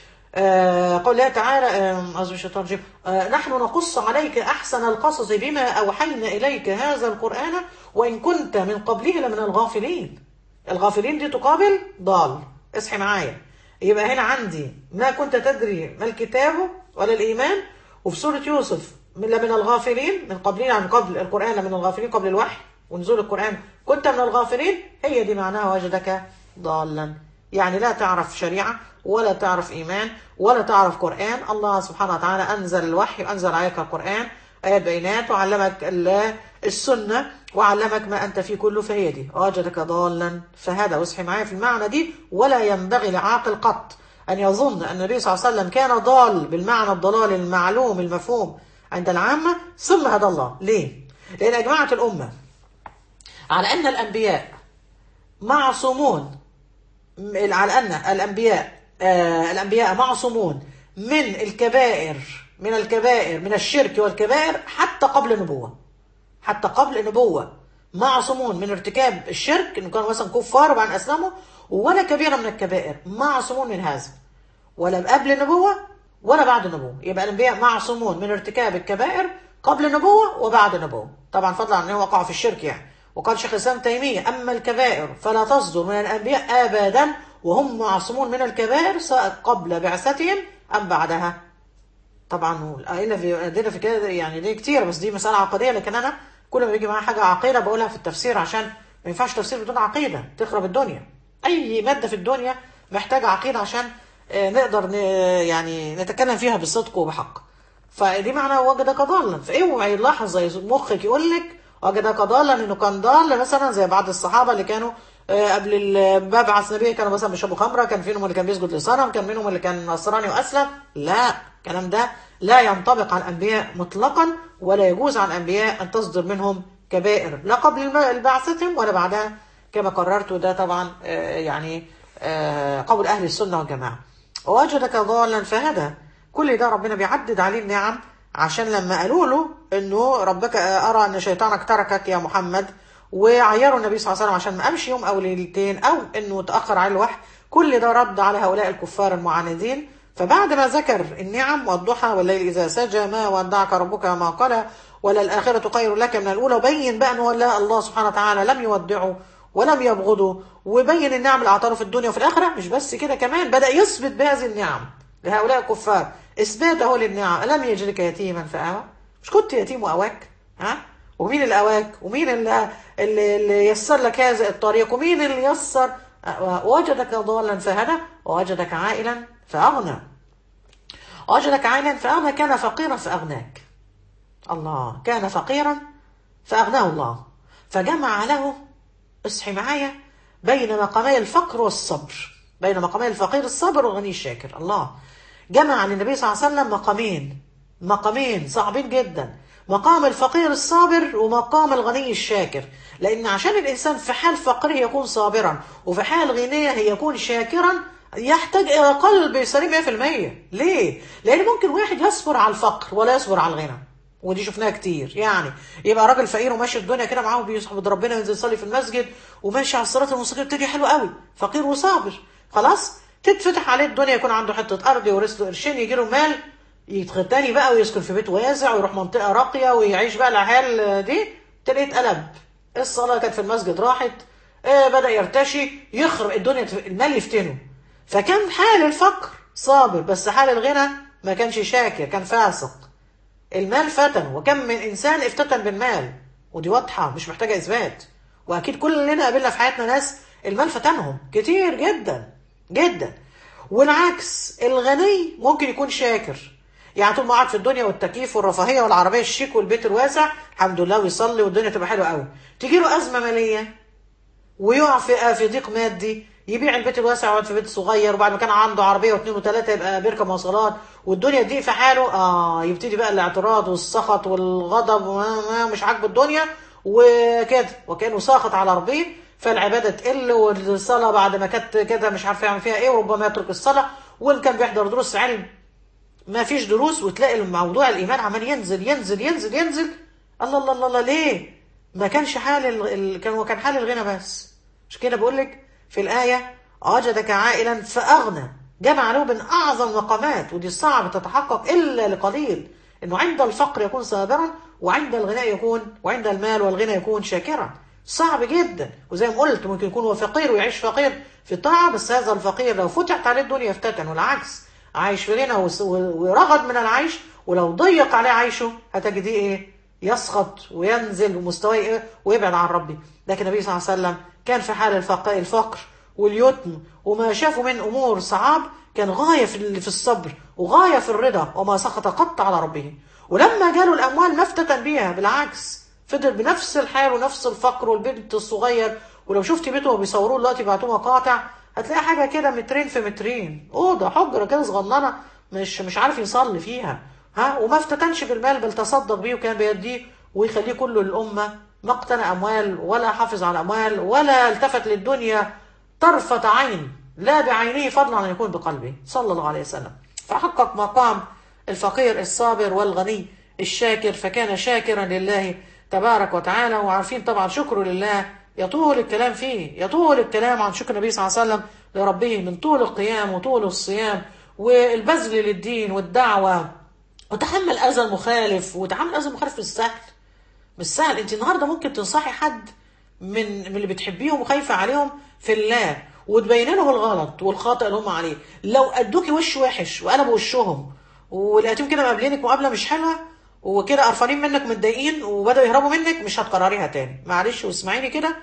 آه قال الله تعالى أعوذ بالشيطان الرجيم آه نحن نقص عليك أحسن القصص بما أوحينا إليك هذا القرآن وإن كنت من قبله لمن الغافلين. الغافلين دي تقابل ضال. اصحي معايا. يبقى هنا عندي ما كنت تدري ما الكتاب ولا الإيمان، وفي سورة يوسف من لمن الغافلين من قبلين، عن قبل القرآن لمن الغافلين قبل الوحي ونزول القرآن كنت من الغافلين. هي دي معناها وجدك ضالا، يعني لا تعرف شريعة ولا تعرف إيمان ولا تعرف قرآن. الله سبحانه وتعالى أنزل الوحي وأنزل عليك القرآن آيات بينات وعلمك السنة وعلمك ما أنت فيه كله، فهي دي وجدك ضالا فهدى. واصحي معايا في المعنى دي. ولا ينبغي لعاقل قط أن يظن أن النبي صلى الله عليه وسلم كان ضال بالمعنى الضلال المعلوم المفهوم عند العامة ثم هدى الله. ليه؟ لأن أجمعت الأمة على أن الأنبياء معصومون، على أن الأنبياء آه الأنبياء معصومون من الكبائر من الكبائر من الشرك والكبائر حتى قبل النبوة. حتى قبل النبوة معصومون من ارتكاب الشرك، إنه كانوا مثلا كفار وبعد أسلموا، ولا كبيرة من الكبائر معصومون من هذا، ولا قبل النبوة ولا بعد النبوة. يبقى الأنبياء معصومون من ارتكاب الكبائر قبل النبوة وبعد النبوة، طبعا فضلا عن أنه وقعوا في الشرك يعني. وقال شيخ الإسلام تيمية: أما الكبائر فلا تصدر من الأنبياء أبدا، وهم معصومون من الكبائر سواء قبل بعثتهم أم بعدها. طبعا الأدلة في أدلة في كده يعني دي كتير، بس دي مسألة عقدية، لكن أنا كل ما بيجي معايا حاجة عقيدة بقولها في التفسير، عشان ما ينفعش تفسير بدون عقيدة، تخرب الدنيا. أي مادة في الدنيا محتاجة عقيدة عشان آه، نقدر ن... يعني نتكلم فيها بصدق وبحق. فدي معنى وجدك ضالا. فاوعي لحظه مخك يقول لك وجدك ضالا انه كان ضال، مثلا زي بعض الصحابه اللي كانوا آه، قبل ال- مبعث النبي كانوا مثلا بيشربوا خمره، كان فيهم اللي كان بيسجد لصنم، كان منهم اللي كان نصراني واسلم. لا، الكلام ده لا ينطبق على الانبياء مطلقا، ولا يجوز على الانبياء ان تصدر منهم كبائر لا قبل الم- بعثتهم ولا بعدها، كما قررت. وده طبعا آه، يعني آه، قول اهل السنه والجماعه. ووجدك ضالا فهدى. كل ده ربنا بيعدد عليه النعم، عشان لما قالوا له انه ربك ارى ان شيطانك تركك يا محمد، وعيروا النبي صلى الله عليه وسلم عشان ما امشي يوم او ليلتين، او انه تاخر عليه الوحي، كل ده رد على هؤلاء الكفار المعاندين. فبعد ما ذكر النعم والضحى والليل اذا سجى ما ودعك ربك ما قلى وللآخرة خير لك من الأولى، وبين بقى أنه لا، الله سبحانه وتعالى لم يودعه ولم يبغضه، وبين النعم اللي أعطاه في الدنيا وفي الآخرة. مش بس كده، كمان بدأ يثبت بهذه النعم لهؤلاء الكفار، إثباته للنعم. ألم يجدك يتيما فآوى؟ مش كنت يتيم وأواك؟ ها؟ ومين اللي أواك؟ ومين اللي, اللي, اللي يسر لك هذا الطريق؟ ومين اللي يسر؟ وجدك ضالا فهدى، ووجدك عائلا فأغنى. وجدك عائلا فأغنى، كان فقيرا فأغناك. الله، كان فقيرا فأغناه الله، فجمع له، اصحي معايا، بين مقامي الفقر والصبر، بين مقامي الفقير الصبر والغني الشاكر. الله جمع للنبي صلى الله عليه وسلم مقامين، مقامين صعبين جدا، مقام الفقير الصابر ومقام الغني الشاكر. لأن عشان الإنسان في حال فقره يكون صابرا، وفي حال غنيه يكون شاكرا، يحتاج إلى قلب سليم مية في المية. ليه؟ لأن ممكن واحد يصبر على الفقر ولا يصبر على الغنى، ودي شفناها كتير. يعني يبقى راجل فقير وماشي الدنيا كده معاه وبيصحب ربنا وينزل يصلي في المسجد وماشي على الصراط المستقيم، الدنيا حلوه قوي، فقير وصابر، خلاص تتفتح عليه الدنيا، يكون عنده حته ارض يورث له قرشين، يجي له مال، يتغتني بقى ويسكن في بيت واسع ويروح منطقه راقيه ويعيش بقى العيال دي، تلاقيه اتقلب. الصلاه كانت في المسجد راحت، آه بدا يرتشي، يخرب الدنيا، المال يفتنه. فكان حال الفقر صابر، بس حال الغنى ما كانش شاكر، كان فاسق. المال فتن، وكم من انسان افتتن بالمال، ودي واضحه مش محتاجه اثبات. واكيد كلنا قابلنا في حياتنا ناس المال فتنهم كتير جدا جدا. والعكس، الغني ممكن يكون شاكر، يعني طول ما قاعد في الدنيا والتكييف والرفاهيه والعربيه الشيك والبيت الواسع الحمد لله، ويصلي والدنيا تبقى حلوه قوي، تيجي له ازمه ماليه ويقع في في ضيق مادي، يبيع البيت الواسع ويقعد في بيت صغير، وبعد ما كان عنده عربيه واثنين وثلاثه يبقى بيركب مواصلات، والدنيا تضيق في حاله. اه يبتدي بقى الاعتراض والسخط والغضب ومش عاجبه الدنيا وكده، وكانه ساخط على ربه. فالعباده تقل، والصلاه بعد ما كانت كده مش عارف يعمل فيها ايه، وربما يترك الصلاه. وان كان بيحضر دروس علم ما فيش دروس، وتلاقي الموضوع الايمان عمال ينزل ينزل ينزل ينزل. الله الله الله, الله ليه؟ ما كانش حال ال... ال- كان وكان حال الغنى بس. مش كده بقول لك في الايه وجدك عائلا فاغنى، جمع له من اعظم المقامات، ودي صعب تتحقق الا لقليل، انه عند الفقر يكون صابرا، وعند الغناء يكون، وعند المال والغنى يكون شاكرا. صعب جدا. وزي ما قلت ممكن يكون هو فقير ويعيش فقير في طاعه، بس هذا الفقير لو فتحت عليه الدنيا يفتتن، والعكس عايش في غنى وس- ورغد من العيش، ولو ضيق عليه عيشه هتجديه ايه؟ يسخط وينزل ومستواه ايه؟ ويبعد عن ربي. لكن النبي صلى الله عليه وسلم كان في حال الفق- الفقر واليتم وما شافه من امور صعاب، كان غايه في في الصبر وغايه في الرضا، وما سخط قط على ربه. ولما جاله الاموال ما افتتن بيها، بالعكس فضل بنفس الحال ونفس الفقر والبنت الصغير. ولو شفتي بيته وبيصوروه دلوقتي بعتوه مقاطع، هتلاقي حاجه كده مترين في مترين، اوضه حجره كده صغننه، مش مش عارف يصلي فيها. ها، وما افتتنش بالمال، بل تصدق بيه وكان بيديه ويخليه كله للامه. ما اقتنى اموال ولا حافظ على اموال ولا التفت للدنيا طرفة عين، لا بعينه فضلا عن يكون بقلبه صلى الله عليه وسلم. فحقق مقام الفقير الصابر والغني الشاكر، فكان شاكرا لله تبارك وتعالى. وعارفين طبعا شكره لله يطول الكلام فيه، يطول الكلام عن شكر النبي صلى الله عليه وسلم لربه، من طول القيام وطول الصيام والبذل للدين والدعوة، وتحمل أذى المخالف. وتحمل أذى المخالف مش سهل، مش سهل. انت النهارده ممكن تنصحي حد من من اللي بتحبيهم وخايفه عليهم في الله، وتبين لهم الغلط والخطأ اللي هم عليه. لو ادوكي وش وحش وقلبوا وشهم ولقيتهم كده مقابلينك مقابله مش حلوه وكده قرفانين منك متضايقين وبداوا يهربوا منك، مش هتكرريها تاني. معلش واسمعيني كده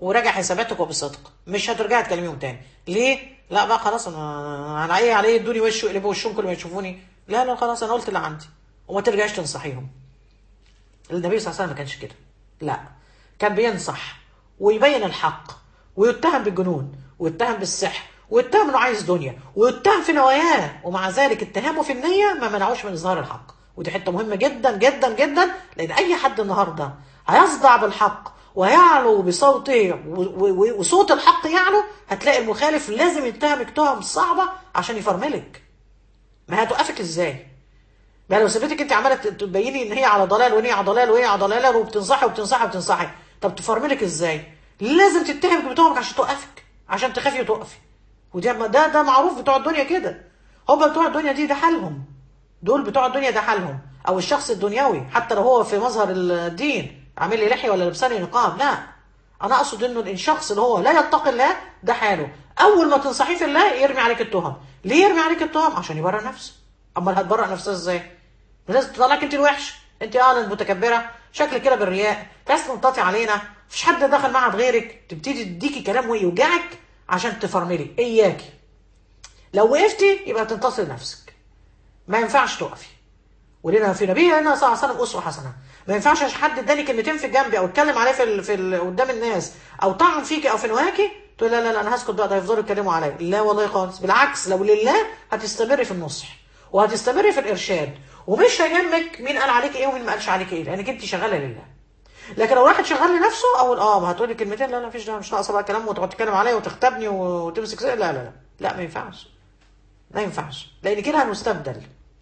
وراجع حساباتك وبصدق، مش هترجعي تكلميهم تاني. ليه؟ لا بقى خلاص، انا على ايه على ايه يدوني وش ويقلبوا وشهم كل ما يشوفوني. لا لا خلاص، انا قلت اللي عندي. وما ترجعيش تنصحيهم. النبي صلى الله عليه وسلم ما كانش كده، لا، كان بينصح ويبين الحق، ويتهم بالجنون، ويتهم بالسحر، ويتهم انه عايز دنيا، ويتهم في نواياه، ومع ذلك اتهامه في النية ما منعوش من اظهار الحق. ودي حته مهمه جدا جدا جدا، لان اي حد النهارده هيصدع بالحق ويعلو بصوته وصوت الحق يعلو، هتلاقي المخالف لازم يتهمك تهم صعبه عشان يفرملك. ما هتوقفك ازاي؟ ما لو سبتك انت عماله تبيني ان هي على ضلال وهي على ضلال وهي على ضلال، وبتنصحي وبتنصحي وبتنصحي، طب تفرملك ازاي؟ لازم تتهمك بتهمك عشان توقفك، عشان تخافي وتوقفي. وده ده ده معروف، بتوع الدنيا كده. هم بتوع الدنيا دي ده حالهم. دول بتوع الدنيا ده حالهم. او الشخص الدنيوي حتى لو هو في مظهر الدين عامل لي لحيه ولا لابساني نقاب، لا، انا اقصد انه الشخص اللي هو لا يتقي الله ده حاله. اول ما تنصحيه في الله يرمي عليك التهم. ليه يرمي عليك التهم؟ عشان يبرر نفسه. امال هتبرر نفسها ازاي؟ لازم تطلعك انت الوحش، انت اه المتكبره، شكل كده بالرياء، عايز تنططي علينا، مفيش حد دخل معها غيرك، تبتدي تديكي كلام ويوجعك عشان تفرملي. اياكي لو وقفتي يبقى تنتصر نفسك، ما ينفعش تقفي. ولنا في نبينا صلى الله عليه وسلم اسوه حسنه. ما ينفعش عشان حد اداني كلمتين في الجنب او اتكلم عليه في ال في ال قدام الناس او طعن فيكي او في نواكي تقول لا لا لا انا هسكت بقى، ده هيفضلوا يتكلموا عليا. لا والله خالص، بالعكس، لو لله هتستمري في النصح وهتستمري في الارشاد، ومش هيهمك مين قال عليك ايه ومين ما قالش عليك ايه، لانك انت شغاله لله. لكن لو واحد شغال لنفسه اول اه هتقولي كلمتين، لا لا مفيش، ده مش ناقصه بقى كلام وتقعد تتكلم عليا وتختبني وتمسك لا لا لا لا، ما ينفعش، ما ينفعش، لان كده هنستبدل،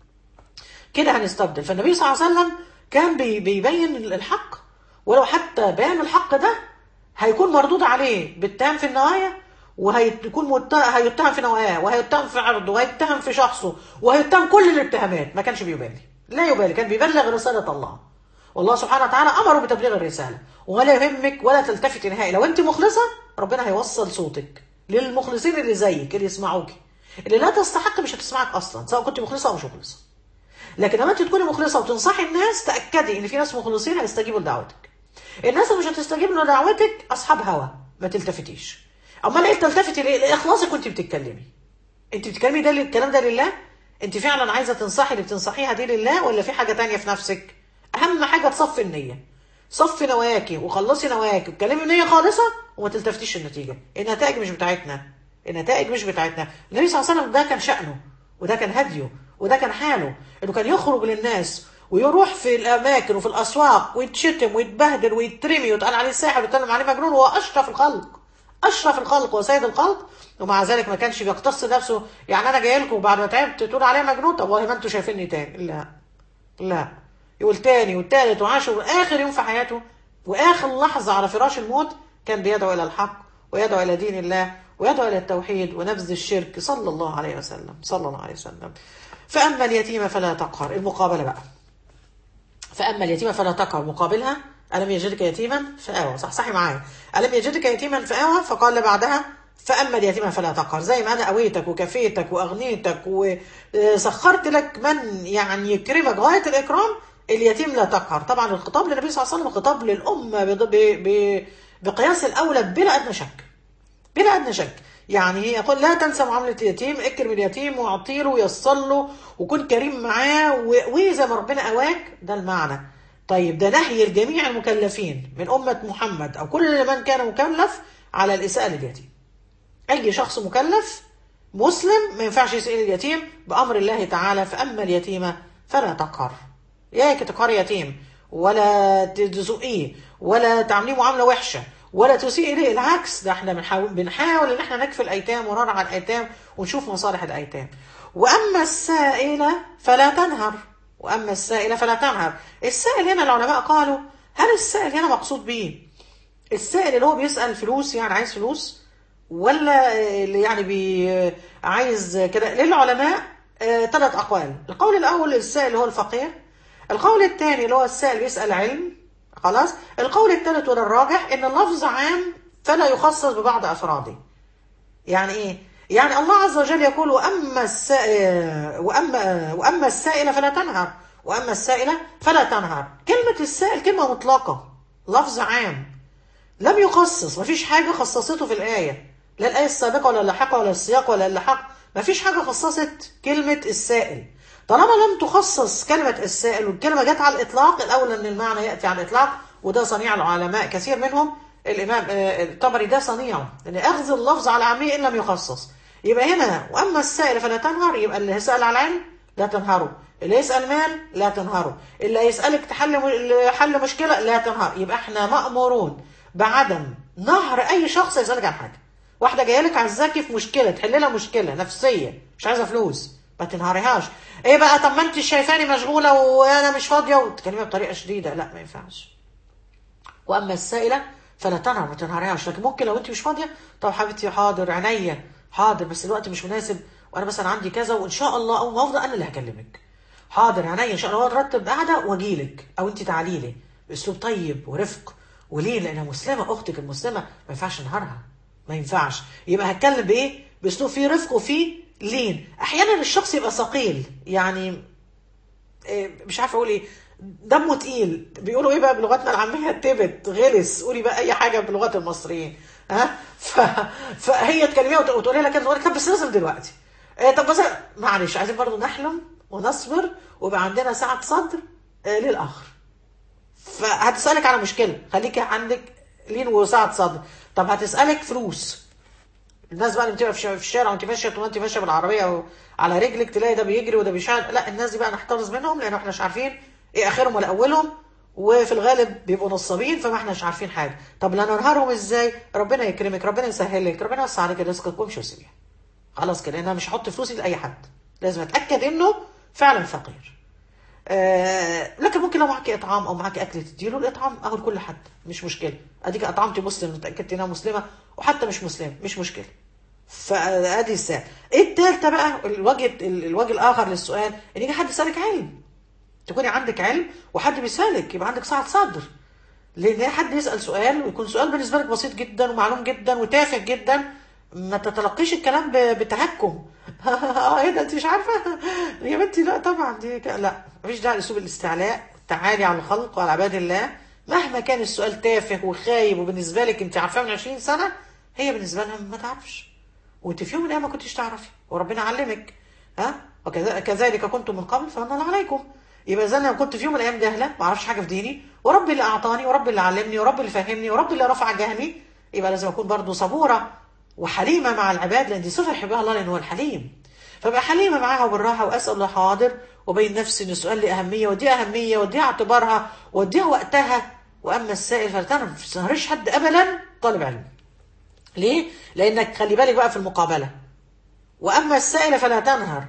كده هنستبدل. فالنبي صلى الله عليه وسلم كان بي بيبين الحق، ولو حتى بيان الحق ده هيكون مردود عليه بالتهم في النوايا، وهيكون مت... هيتهم في نواياه، وهيتهم في عرضه، وهيتهم في شخصه، وهيتهم كل الاتهامات. ما كانش بيبالي، لا يبالي، كان بيبلغ رسالة الله. والله سبحانه وتعالى أمره بتبليغ الرسالة، ولا يهمك ولا تلتفت نهائي. لو أنت مخلصة ربنا هيوصل صوتك للمخلصين اللي زيك اللي يسمعوك. اللي لا تستحق مش هتسمعك أصلا، سواء كنت مخلصة أو مش مخلصة. لكن لما انت تكوني مخلصه وتنصحي الناس، تاكدي ان في ناس مخلصين هيستجيبوا لدعوتك. الناس اللي مش هتستجيب لدعوتك اصحاب هوى، ما تلتفتيش. امال ايه تلتفتي ليه؟ لاخلاصك وانت بتتكلمي. انت بتتكلمي ده الكلام ده لله؟ انت فعلا عايزه تنصحي اللي بتنصحيها دي لله، ولا في حاجه تانية في نفسك؟ اهم حاجه تصفي النيه، صفي نواياكي وخلصي نواياكي واتكلمي بنيه خالصه، وما تلتفتيش النتيجه. النتائج مش بتاعتنا، النتائج مش بتاعتنا. النبي صلى الله عليه وسلم ده كان شأنه، وده كان هديه، وده كان حاله، انه كان يخرج للناس ويروح في الاماكن وفي الاسواق ويتشتم ويتبهدل ويترمي ويتقال عليه ساحر ويتكلم عليه مجنون، وهو اشرف الخلق، اشرف الخلق وسيد الخلق، ومع ذلك ما كانش بيقتص نفسه. يعني انا جاي لكم بعد ما تعبت تقول عليه مجنون، طب والله ما انتوا شايفيني تاني. لا لا، يقول تاني والتالت وعاشر، واخر يوم في حياته واخر لحظه على فراش الموت كان بيدعو الى الحق ويدعو الى دين الله ويدعو الى التوحيد ونبذ الشرك، صلى الله عليه وسلم، صلى الله عليه وسلم. فأما اليتيم فلا تقهر، المقابلة بقى. فأما اليتيم فلا تقهر، مقابلها ألم يجدك يتيما فآوى، صح صحي معايا، ألم يجدك يتيما فآوى، فقال بعدها فأما اليتيم فلا تقهر. زي ما أنا أويتك وكفيتك وأغنيتك وسخرت لك من يعني يكرمك غاية الإكرام، اليتيم لا تقهر. طبعا الخطاب للنبي صلى الله عليه وسلم خطاب للأمة بقياس الأولى بلا أدنى شك، بلا أدنى شك. يعني يقول لا تنسى معاملة اليتيم، اكرم اليتيم واعطيله ويسر له وكن كريم معاه وزي ما ربنا أواك، ده المعنى. طيب ده نهي الجميع المكلفين من أمة محمد أو كل من كان مكلف على الإساءة لليتيم. أي شخص مكلف مسلم ما ينفعش يسأل اليتيم بأمر الله تعالى. فأما اليتيم فلا تقهر، ياك تقهر يتيم ولا تزقيه ولا تعمليه معاملة وحشة ولا تسيء اليه، العكس، ده احنا بنحاول بنحاول ان احنا نكفي الايتام ونرعى الايتام ونشوف مصالح الايتام. واما السائل فلا تنهر، واما السائل فلا تنهر. السائل هنا العلماء قالوا هل السائل هنا مقصود به السائل اللي هو بيسأل فلوس، يعني عايز فلوس، ولا اللي يعني بي عايز كده؟ للعلماء ثلاث اقوال. القول الاول السائل اللي هو الفقير، القول الثاني اللي هو السائل بيسأل علم، خلاص. القول الثالث وده الراجح ان اللفظ عام فلا يخصص ببعض افراده. يعني ايه؟ يعني الله عز وجل يقول واما السائل واما واما السائل فلا تنهر، واما السائل فلا تنهر. كلمه السائل كلمه مطلقه، لفظ عام، لم يخصص، مفيش حاجة خصصته في الآية، لا الآية السابقة ولا اللاحقة ولا السياق ولا اللحاق، مفيش حاجة خصصت كلمة السائل. طالما لم تخصص كلمة السائل والكلمة جت على الإطلاق، الأولى أن المعنى يأتي على الإطلاق، وده صنيع العلماء كثير منهم. الإمام الطبري ده صنيعه، أن أخذ اللفظ على عاميه إن لم يخصص. يبقى هنا وأما السائل فلا تنهر، يبقى اللي هيسأل على العلم لا تنهره، اللي يسأل مال لا تنهره، اللي يسألك تحل حل مشكلة لا تنهر. يبقى احنا مأمورون بعدم نهر أي شخص يسألك عن حاجة. واحدة جاية لك عزاكي في مشكلة، تحل لها مشكلة نفسية، مش عايزة فلوس، ما تنهاريهاش. ايه بقى، طب ما انت شايفاني مشغولة وانا مش فاضية، وتكلميها بطريقة شديدة، لا ما ينفعش. واما السائلة فلا تنهر، ما تنهاريهاش. لكن ممكن لو انت مش فاضية، طب حبيبتي حاضر عينيا حاضر، بس الوقت مش مناسب، وانا مثلا عندي كذا، وان شاء الله اول ما افضل انا اللي هكلمك، حاضر عينيا ان شاء الله، نرتب قعده واجيلك، او انت تعالي لي باسلوب طيب ورفق. وليه؟ لانها مسلمه، اختك المسلمه ما ينفعش انهارها، ما ينفعش. يبقى هتكلم بايه؟ باسلوب فيه رفق وفيه لين. احيانا الشخص يبقى ثقيل، يعني إيه، مش عارفه اقول ايه، دمه تقيل، بيقولوا ايه بقى بلغتنا العاميه، تبت غلس، قولي بقى اي حاجه بلغه المصريين، ها. ف... فهي تكلميها وتقولي لها كده، طب بس لازم دلوقتي، إيه طب بس معلش، عايزين برضو نحلم ونصبر، ويبقى عندنا سعه صدر إيه للاخر. فهتسالك على مشكله، خليكي عندك لين وسعه صدر. طب هتسالك فلوس، الناس بقى اللي بتبقى في الشارع وانت ماشيه، طول ما انت ماشيه بالعربيه على رجلك تلاقي ده بيجري وده بيشعل، لا الناس دي بقى نحتفظ منهم، لان احنا مش عارفين ايه اخرهم ولا اولهم، وفي الغالب بيبقوا نصابين، فما احناش عارفين حاجه. طب لا ننهارهم ازاي؟ ربنا يكرمك، ربنا يسهل لك، ربنا يوسع عليك رزقك، وامشي وسيبيها خلاص كده. انا مش هحط فلوسي لاي حد، لازم اتاكد انه فعلا فقير. آه لكن ممكن لو معاكي اطعام او معاكي اكل تديله الاطعام، اهو لكل حد، مش مشكله. اديك اطعمتي مسلم وتاكدتي انها مسلمه، وحتى مش مسلم مش مشكله. فادي السؤال. ايه التالتة بقى، الوجه الوجه الاخر للسؤال، ان يجي حد يسالك علم، تكوني عندك علم وحد بيسالك، يبقى عندك سعه صدر. لان حد يسال سؤال ويكون سؤال بالنسبه لك بسيط جدا ومعلوم جدا وتافه جدا، ما تتلقيش الكلام بتهكم. اه ايه ده انت مش عارفه يا بنتي؟ لا طبعا دي ك... لا مفيش داعي لاسلوب الاستعلاء والتعالي على الخلق وعلى عباد الله. مهما كان السؤال تافه وخايب وبالنسبه لك انت عارفاه من عشرين سنه، هي بالنسبه لها ما تعرفش، وانت في يوم من الايام ما كنتش تعرفي وربنا علمك. ها وكذلك كنتم من قبل فمن الله عليكم. يبقى اذا انا كنت في يوم من الايام جاهله ما اعرفش حاجه في ديني، وربي اللي اعطاني وربي اللي علمني وربي اللي فهمني وربي اللي رفع جهلي، يبقى لازم اكون برضو صبوره وحليمه مع العباد، لان دي صفه يحبها الله، لان هو الحليم. فبقى حليمه معاها وبالراحه، واسال الله حاضر، وبين نفسي ان السؤال له اهميه، ودي اهميه ودي اعتبارها وديها وقتها. واما السائل فلا تنهرش حد ابدا طالب علم. ليه؟ لانك خلي بالك بقى في المقابله، واما السائل فلا تنهر،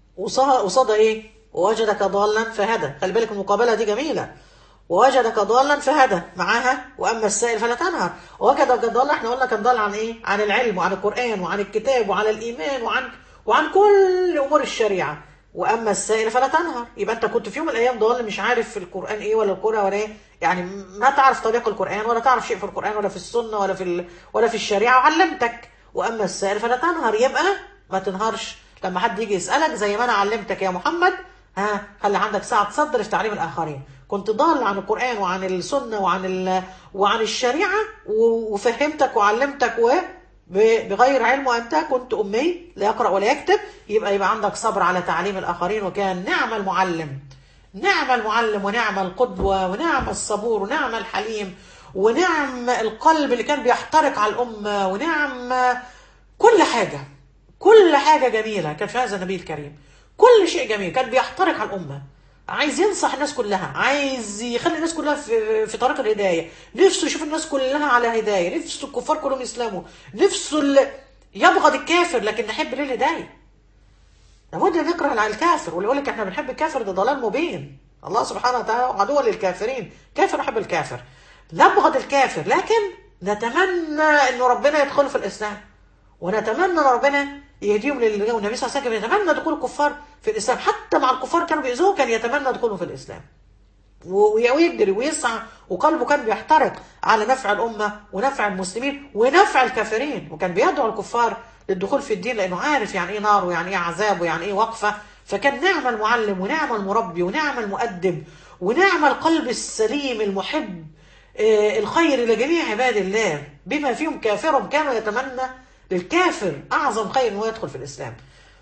قصاد ايه؟ ووجدك ضالا فهدى. خلي بالك المقابله دي جميله، ووجدك ضالا فهدى معاها، واما السائل فلا تنهر. ووجدك ضالا احنا قلنا كان ضال عن ايه؟ عن العلم وعن القران وعن الكتاب وعن الايمان وعن وعن كل امور الشريعه. واما السائل فلا تنهر، يبقى انت كنت في يوم من الايام ضال، مش عارف في القران ايه ولا القران ولا ايه، يعني ما تعرف طريق القران ولا تعرف شيء في القران ولا في السنه ولا في ال... ولا في الشريعه، وعلمتك. واما السائل فلا تنهر، يبقى ما تنهرش لما حد يجي يسالك، زي ما انا علمتك يا محمد، ها خلي عندك سعه صدر في تعليم الاخرين. كنت ضال عن القران وعن السنه وعن ال... وعن الشريعه، وفهمتك وعلمتك و بغير علم، وانت كنت امي لا يقرا ولا يكتب، يبقى يبقى عندك صبر على تعليم الاخرين. وكان نعم المعلم، نعم المعلم ونعم القدوه ونعم الصبور ونعم الحليم ونعم القلب اللي كان بيحترق على الامه، ونعم كل حاجه، كل حاجه جميله كان في هذا النبي الكريم. كل شيء جميل كان بيحترق على الامه، عايز ينصح الناس كلها، عايز يخلي الناس كلها في في طريق الهدايه، نفسه يشوف الناس كلها على هدايه، نفسه الكفار كلهم يسلموا، نفسه ال... يبغض الكافر لكن نحب ليه الهدايه. لابد نكره الكافر، واللي يقول لك احنا بنحب الكافر ده ضلال مبين. الله سبحانه وتعالى عدو للكافرين، كافر يحب الكافر، نبغض الكافر لكن نتمنى انه ربنا يدخل في الاسلام، ونتمنى ان ربنا يهديهم لله. والنبي صلى الله عليه وسلم يتمنى دخول الكفار في الاسلام، حتى مع الكفار كانوا بيأذوه كان يتمنى دخولهم في الاسلام، ويجري ويسعى، وقلبه كان بيحترق على نفع الامه ونفع المسلمين ونفع الكافرين، وكان بيدعو الكفار للدخول في الدين لانه عارف يعني ايه نار ويعني ايه عذاب ويعني ايه وقفه. فكان نعم المعلم ونعم المربي ونعم المؤدب ونعم القلب السليم المحب آه، الخير لجميع عباد الله بما فيهم كافرهم كانوا يتمنى للكافر أعظم خير أنه يدخل في الإسلام.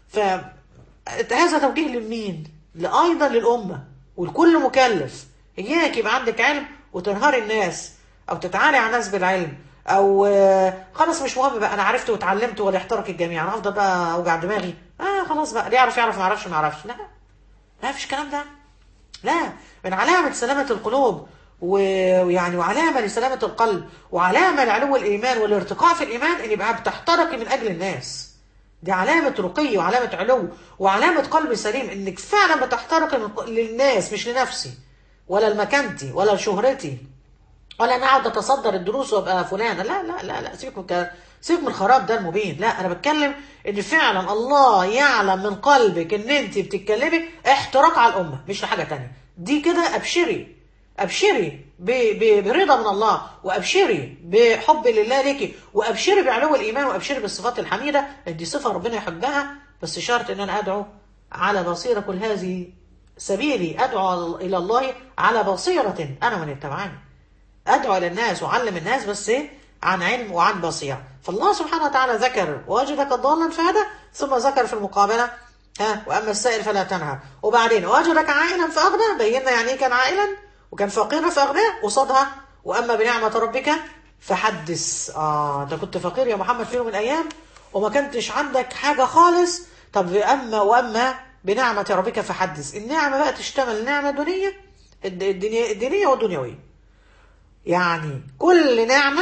فهذا توجيه لمين؟ أيضا للأمة والكل مكلف. إياك يبقى عندك علم وتنهار الناس أو تتعالي على الناس بالعلم، أو آه، خلاص مش مهم بقى أنا عرفت واتعلمت ولا يحترق الجميع، أنا أفضل بقى أوجع دماغي. آه خلاص بقى اللي يعرف يعرف، ما يعرفش ما يعرفش. لا لا فيش الكلام ده. لا، من علامة سلامة القلوب ويعني وعلامة لسلامة القلب وعلامة لعلو الإيمان والارتقاء في الإيمان إن يبقى بتحترقي من أجل الناس. دي علامة رقي وعلامة علو وعلامة قلب سليم، إنك فعلا بتحترقي للناس مش لنفسي ولا لمكانتي ولا لشهرتي ولا أنا أقعد أتصدر الدروس وأبقى فلانة. لا لا لا لا سيبك من كده، سيبك من الخراب ده المبين. لا أنا بتكلم إن فعلا الله يعلم من قلبك إن أنت بتتكلمي احتراق على الأمة مش لحاجة تانية. دي كده أبشري، أبشري برضا من الله، وأبشري بحب لله لك، وأبشري بعلو الإيمان، وأبشري بالصفات الحميدة. دي صفة ربنا يحبها، بس شرط إن أنا أدعو على بصيرة. كل هذه سبيلي أدعو إلى الله على بصيرة أنا من اتبعني. أدعو إلى الناس وأعلم الناس بس إيه؟ عن علم وعن بصيرة. فالله سبحانه وتعالى ذكر ووجدك ضالا فهدى، ثم ذكر في المقابلة ها وأما السائل فلا تنهر، وبعدين ووجدك عائلا فأغنى، بينا يعني إيه كان عائلا وكان فقيرا فأغناه، قصادها وأما بنعمة ربك فحدث. آه أنت كنت فقير يا محمد في يوم من الأيام وما كنتش عندك حاجة خالص. طب أما وأما بنعمة ربك فحدث. النعمة بقى تشتمل نعمة دنيا الدنيا الدينية والدنيوية، يعني كل نعمة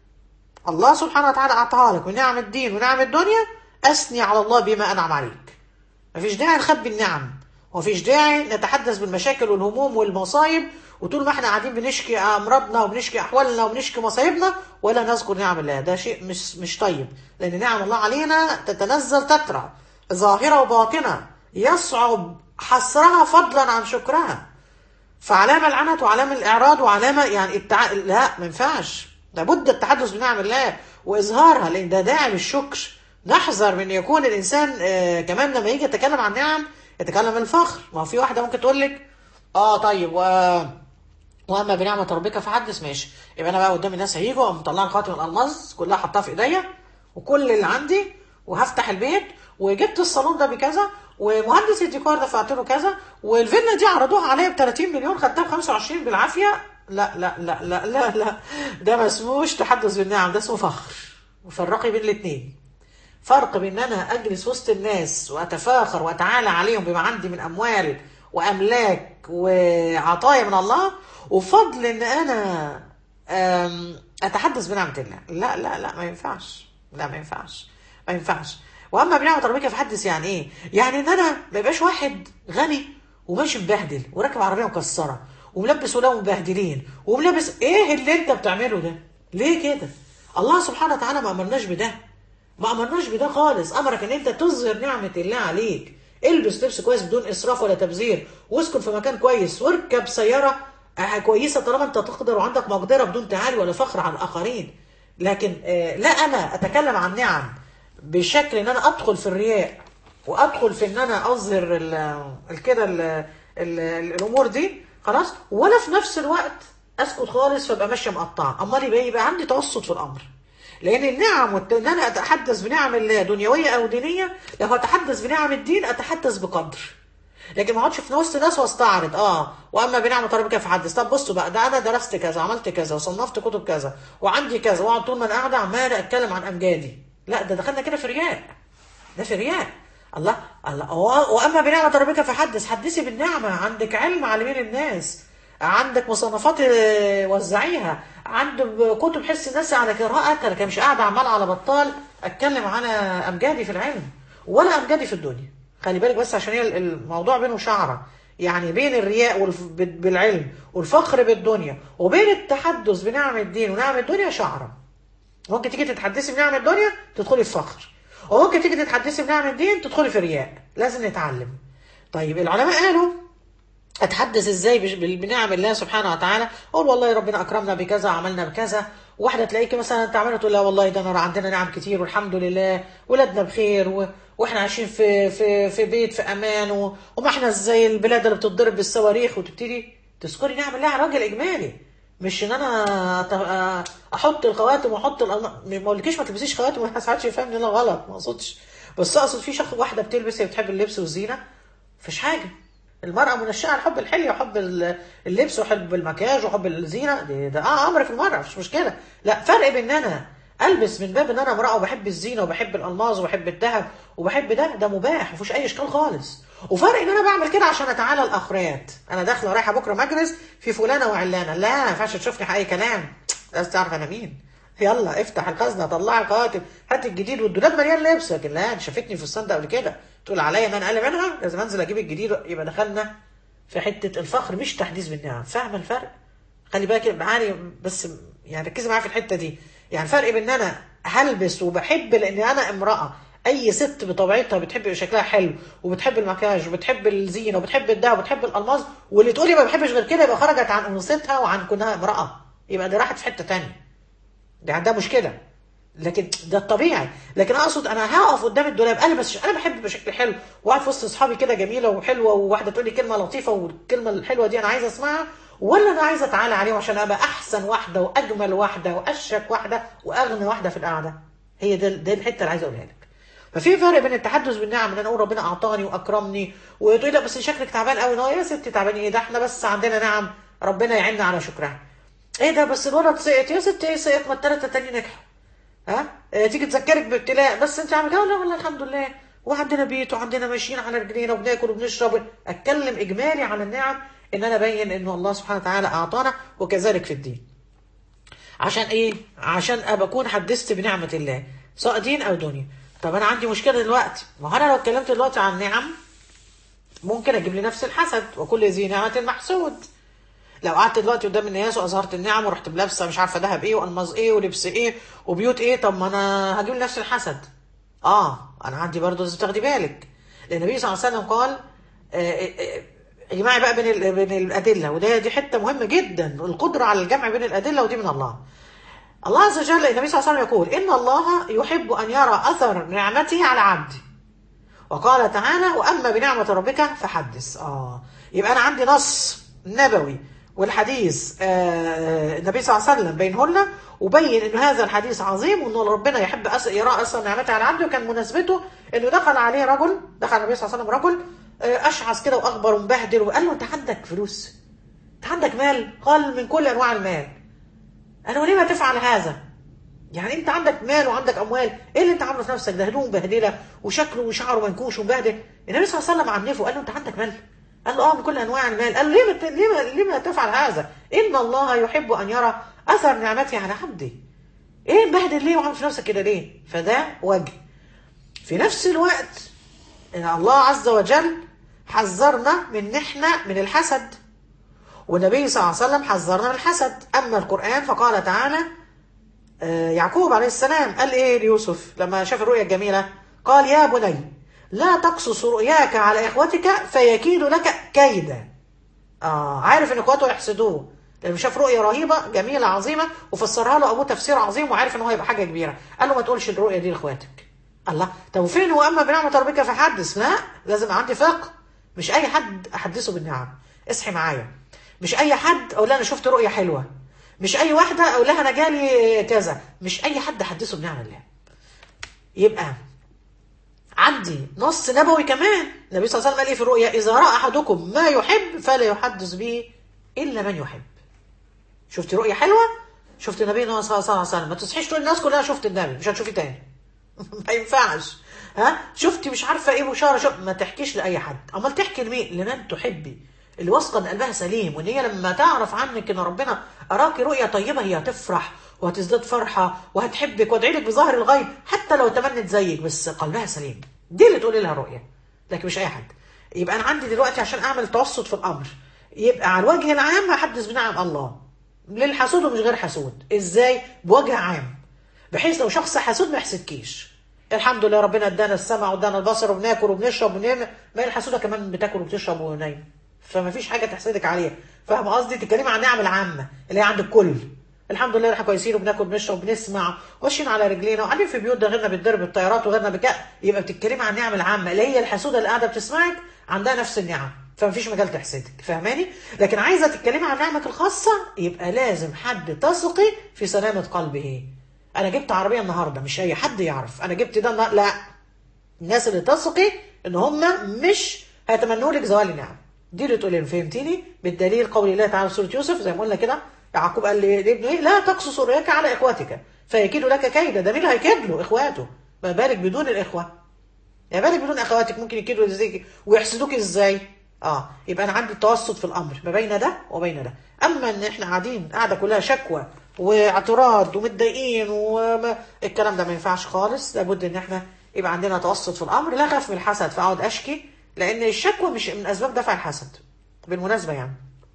الله سبحانه وتعالى أعطاها لك من نعم الدين ونعم الدنيا أثني على الله بما أنعم عليك. مفيش داعي نخبي النعم، ومفيش داعي نتحدث بالمشاكل والهموم والمصايب، وطول ما احنا قاعدين بنشكي أمراضنا وبنشكي أحوالنا وبنشكي مصايبنا ولا نذكر نعم الله. ده شيء مش مش طيب، لأن نعم الله علينا تتنزل تترى ظاهرة وباطنة يصعب حصرها فضلا عن شكرها. فعلامة العنت وعلامة الإعراض وعلامة يعني التع... لا ما ينفعش، لابد التحدث بنعم الله وإظهارها، لأن ده داعي للشكر. نحذر من يكون الإنسان آه كمان لما يجي يتكلم عن نعم يتكلم الفخر. ما هو في واحدة ممكن تقول لك اه طيب و... واما بنعمة ربك فحدث، ماشي، يبقى انا بقى قدام الناس هيجوا مطلعين خاتم الالماس كلها حطها في ايديا وكل اللي عندي وهفتح البيت وجبت الصالون ده بكذا ومهندس الديكور دفعت له كذا والفيلا دي عرضوها عليا ب ثلاثين مليون خدتها ب خمسة وعشرين بالعافيه. لا لا لا لا لا لا ده ما اسموش تحدث بالنعم، ده اسمه فخر. وفرقي بين الاثنين، فرق بين ان انا اجلس وسط الناس واتفاخر واتعالى عليهم بما عندي من اموال واملاك وعطايا من الله، وفضل ان انا اتحدث بنعمه الله. لا لا لا ما ينفعش، لا ما ينفعش ما ينفعش. واما بنعمه ربك فحدث يعني ايه؟ يعني ان انا ما يبقاش واحد غني وماشي مبهدل وراكب عربيه مكسره وملبس ولاده مبهدلين وملبس. ايه اللي انت بتعمله ده؟ ليه كده؟ الله سبحانه وتعالى ما امرناش بده، ما امرناش بده خالص. امرك ان انت تظهر نعمه الله عليك. البس لبس كويس بدون اسراف ولا تبذير، واسكن في مكان كويس، واركب سياره كويسه طالما انت تقدر وعندك مقدره بدون تعالي ولا فخر على الاخرين. لكن آه لا انا اتكلم عن نعم بشكل ان انا ادخل في الرياء وادخل في ان انا اظهر كده الامور دي خلاص، ولا في نفس الوقت اسكت خالص فابقى ماشيه مقطعه. امال يبقى يبقى عندي توسط في الامر. لان النعم ان انا اتحدث بنعم الله دنيويه او دينيه، لو اتحدث بنعم الدين اتحدث بقدر، لكن ما اقعدش في وسط ناس واستعرض. اه واما بنعمه ربك فحدث. طب بصوا بقى، ده انا درست كذا عملت كذا وصنفت كتب كذا وعندي كذا، واقعد طول ما انا قاعده عمال اتكلم عن امجادي. لا ده دخلنا كده في رياء، ده في رياء. الله الله واما بنعمه ربك فحدث. حدثي بالنعمه، عندك علم علمين الناس، عندك مصنفات وزعيها، عندك كتب حس الناس على قراءتها، لكن مش قاعده عمال على بطال اتكلم على امجادي في العلم ولا امجادي في الدنيا. خلي بالك بس عشان هي الموضوع بينه شعره، يعني بين الرياء بالعلم والفخر بالدنيا وبين التحدث بنعم الدين ونعم الدنيا شعره. ممكن تيجي تتحدثي بنعم الدنيا تدخلي في فخر، وممكن تيجي تتحدثي بنعم الدين تدخلي في رياء. لازم نتعلم. طيب العلماء قالوا اتحدث ازاي بنعم الله سبحانه وتعالى؟ اقول والله ربنا اكرمنا بكذا عملنا بكذا. واحده تلاقيكي مثلا انت عماله تقول لا والله ده انا عندنا نعم كتير والحمد لله، ولادنا بخير و... واحنا عايشين في في في بيت في امان و... وما احنا زي البلاد اللي بتضرب بالصواريخ، وتبتدي تذكري نعم الله على وجه الاجمالي مش ان انا أت- احط الخواتم واحط الألم- ما اقولكيش ما تلبسيش خواتم، ما ساعات يفهمني انا غلط، ما اقصدش. بس اقصد في شخص واحده بتلبس، هي بتحب اللبس والزينه، مفيش حاجه. المرأة منشأة على حب الحلي وحب ال- اللبس وحب المكياج وحب الزينة، دي ده اه امر في المرأة، مش مشكلة. لا فرق بين ان انا البس من باب ان انا امرأة وبحب الزينة وبحب الالماظ وبحب الذهب وبحب ده، ده مباح مفيش اي اشكال خالص. وفرق ان انا بعمل كده عشان اتعالى الاخرات، انا داخله رايحه بكره مجلس في فلانه وعلانه، لا ما ينفعش تشوفني اي كلام، لازم تعرف انا مين. يلا افتح الخزنه طلعي الخواتم، هات الجديد، والدولاب مليان لبس، لكن لا انت شافتني في الصندوق قبل كده تقول عليا ان انا اقل منها، لازم انزل اجيب الجديد. يبقى دخلنا في حته الفخر مش تحديث بالنعم. فاهمه الفرق؟ خلي بالك معايا بس، يعني ركزي معايا في الحته دي. يعني فرق بين ان انا هلبس وبحب لان انا امراه، اي ست بطبيعتها بتحب شكلها حلو وبتحب المكياج وبتحب الزينه وبتحب الدهب وبتحب الالماظ، واللي تقولي ما بحبش غير كده يبقى خرجت عن انوثتها وعن كونها امراه، يبقى دي راحت في حته تانيه، دي عندها مشكله. لكن ده الطبيعي. لكن اقصد انا هقف قدام الدولاب البس، انا بحب بشكل حلو وقاعد في وسط اصحابي كده جميله وحلوه، وواحده تقول لي كلمه لطيفه والكلمه الحلوه دي انا عايزه اسمعها، ولا انا عايزه اتعالى عليهم عشان ابقى احسن واحده واجمل واحده واشك واحده واغنى واحده في القعده. هي ده ده الحته اللي عايزه اقولها لك. ففي فرق بين التحدث بالنعم ان انا اقول ربنا اعطاني واكرمني، وتقولي لا بس شكلك تعبان قوي، لا يا ستي تعبان ايه، ده احنا بس عندنا نعم ربنا يعيننا على شكرها. ايه ده بس الولد سقط، يا ستي ايه سقط، ما الثلاثه التانيين نجحوا. ها آه، تيجي تذكرك بابتلاء بس انت عامل كده، لا والله الحمد لله، وعندنا بيت وعندنا ماشيين على رجلينا وبناكل وبنشرب. اتكلم اجمالي على النعم، ان انا ابين ان الله سبحانه وتعالى اعطانا، وكذلك في الدين. عشان ايه؟ عشان ابقى اكون حدثت بنعمه الله سواء دين او دنيا. طب انا عندي مشكله دلوقتي، ما هو انا لو اتكلمت دلوقتي عن نعم ممكن اجيب لنفسي الحسد، وكل ذي نعمه محسود. لو قعدت دلوقتي قدام الناس واظهرت النعم ورحت ملابسه مش عارفه دهب ايه والماظ ايه ولبس ايه وبيوت ايه، طب ما انا هجيب لنفسي الحسد. اه انا عندي برضه لازم تاخدي بالك، لان النبي صلى الله عليه وسلم قال آه، آه، آه، اجمعي بقى بين ال- بين الادله، وده دي حته مهمه جدا، القدره على الجمع بين الادله، ودي من الله. الله عز وجل النبي صلى الله عليه وسلم يقول ان الله يحب ان يرى اثر نعمته على عبده، وقال تعالى واما بنعمه ربك فحدث. اه يبقى انا عندي نص نبوي والحديث آه النبي صلى الله عليه وسلم بينهن، وبين ان هذا الحديث عظيم، وان ربنا يحب أس... يرى اثر نعمته على عبده. وكان مناسبته انه دخل عليه رجل، دخل النبي صلى الله عليه وسلم رجل آه اشعث كده واخبر ومبهدل، وقال له انت عندك فلوس، انت عندك مال؟ قال من كل انواع المال. قال له لما تفعل هذا؟ يعني انت عندك مال وعندك اموال، ايه اللي انت عامله في نفسك ده؟ هدوم مبهدله وشكله وشعره منكوش ومبهدل. النبي صلى الله عليه وسلم عنفه، قال له انت عندك مال؟ قال له اه من كل انواع المال. قال له ليه بت... ليه ما... ليه ما تفعل هذا؟ ان الله يحب ان يرى اثر نعمته على عبده. ايه مبهدل ليه وعامل في نفسك كده ليه؟ فده وجه. في نفس الوقت ان الله عز وجل حذرنا من احنا من الحسد، والنبي صلى الله عليه وسلم حذرنا من الحسد. اما القران فقال تعالى يعقوب عليه السلام قال ايه ليوسف لما شاف الرؤيا الجميله؟ قال يا بني لا تقصص رؤياك على اخوتك فيكيدوا لك كيدا. اه عارف ان اخواته يحسدوه لانه شاف رؤيا رهيبه جميله عظيمه، وفسرها له ابوه تفسير عظيم، وعارف ان هو هيبقى حاجه كبيره. قال له ما تقولش الرؤيا دي لاخواتك. الله، طب فين واما بنعمه ربك فحدث؟ لا لازم عندي فقه، مش اي حد احدثه بالنعم. اصحي معايا، مش اي حد اقول انا شفت رؤيا حلوه، مش اي واحده اقول لها انا جالي كذا، مش اي حد احدثه بنعم الله. يبقى عندي نص نبوي كمان، النبي صلى الله عليه وسلم قال ايه في الرؤيا؟ اذا راى احدكم ما يحب فلا يحدث به الا من يحب. شفت رؤيا حلوه، شفت النبي صلى الله عليه وسلم، ما تصحيش تقول الناس كلها شفت النبي، مش هتشوفي تاني. ما ينفعش. ها شفتي مش عارفه ايه بشاره، شوف ما تحكيش لاي حد، امال تحكي لمين؟ لمن تحبي، اللي واثقه ان قلبها سليم، وان هي لما تعرف عنك ان ربنا اراكي رؤيه طيبه هي هتفرح وهتزداد فرحه وهتحبك وادعي لك بظاهر الغيب حتى لو تمنت زيك، بس قلبها سليم، دي اللي تقولي لها رؤيه، لكن مش اي حد. يبقى انا عندي دلوقتي عشان اعمل توسط في الامر، يبقى على الوجه العام هحدث بنعم الله للحسود ومش غير حسود. ازاي؟ بوجه عام، بحيث لو شخص حسود ما يحسدكيش. الحمد لله ربنا ادانا السمع وادانا البصر وبناكل وبنشرب وننام، ما الحسوده كمان بتاكل وبتشرب ونايم، فما فيش حاجه تحسدك عليها. فاهم قصدي؟ تتكلمي عن النعم العامه اللي هي عند الكل. الحمد لله احنا كويسين وبناكل وبنشرب وبنسمع وماشيين على رجلينا وقاعدين في بيوت، ده غيرنا بالضرب بالطيارات وغيرنا بكأ. يبقى بتتكلمي عن النعم العامه اللي هي الحسوده اللي قاعده بتسمعك عندها نفس النعم، فمفيش مجال تحسدك، فاهماني؟ لكن عايزه تتكلمي عن نعمك الخاصه يبقى لازم حد تثقي في سلامه قلبه. انا جبت عربيه النهارده، مش اي حد يعرف انا جبت ده النهاردة. لا، الناس اللي تثقي ان هم مش هيتمنوا لك زوال النعم دي اللي تقولي له، فهمتيني؟ بالدليل قول الله تعالى في سوره يوسف زي ما قلنا كده، يعقوب قال لابنه ايه؟ لا تقصص رؤياك على اخوتك فيكيدوا لك كيدا. ده مين اللي هيكيد له؟ اخواته. ما بالك بدون الاخوه؟ يا بالك بدون اخواتك ممكن يكيدوا ازاي ويحسدوك ازاي؟ اه يبقى انا عندي التوسط في الامر ما بين ده وبين ده. اما ان احنا قاعدين قاعده كلها شكوى واعتراض ومتضايقين والكلام ده ما ينفعش خالص. لابد ان احنا يبقى عندنا توسط في الامر. لا اخاف من الحسد فاقعد اشكي، لان الشكوى مش من اسباب دفع الحسد بالمناسبه. يعني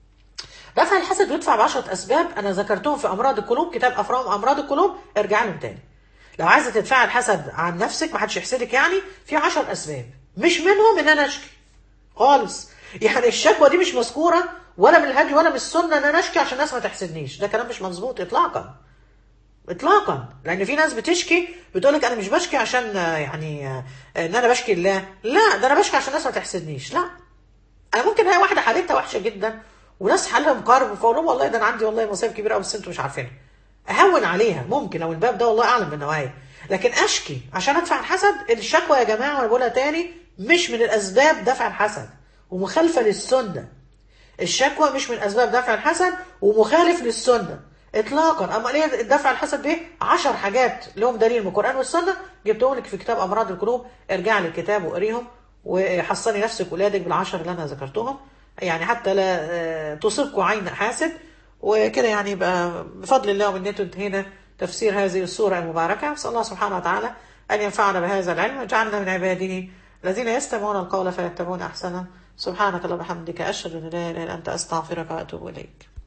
دفع الحسد يدفع بعشرة اسباب انا ذكرتهم في امراض القلوب، كتاب افرام امراض القلوب ارجع لهم تاني. لو عايزه تدفع الحسد عن نفسك ما حدش يحسدك، يعني في عشر اسباب مش منهم ان انا اشكي خالص. يعني الشكوى دي مش مذكوره ولا من الهدي ولا من السنه ان انا اشكي عشان الناس ما تحسدنيش. ده كلام مش مظبوط اطلاقا اطلاقا. لان في ناس بتشكي بتقول لك انا مش بشكي عشان يعني ان انا بشكي الله، لا ده انا بشكي عشان الناس ما تحسدنيش. لا، انا ممكن هي واحده حالتها وحشه جدا وناس حالها مقارب فاقول لهم والله ده انا عندي والله مصايب كبيره قوي بس انتوا مش عارفينها، اهون عليها ممكن، او الباب ده والله اعلم من نوايا. لكن اشكي عشان ادفع الحسد، الشكوى يا جماعه وانا بقولها تاني مش من الاسباب دفع الحسد ومخالفه للسنه. الشكوى مش من اسباب دفع الحسد ومخالف للسنه اطلاقا. اما ليه دفع الحسد بايه؟ عشر حاجات لهم دليل من القران والسنه جبتهم لك في كتاب امراض القلوب، ارجع للكتاب وقريهم وحصني نفسك ولادك بالعشر اللي انا ذكرتهم، يعني حتى لا تصبكوا عين حاسد. وكده يعني يبقى بفضل الله ومنته انتهينا تفسير هذه السورة المباركة. نسأل الله سبحانه وتعالى أن ينفعنا بهذا العلم ويجعلنا من عباده الذين يستمعون القول فيتبعون أحسنه. سبحانك اللهم وبحمدك أشهد أن لا إله إلا أنت أستغفرك وأتوب إليك.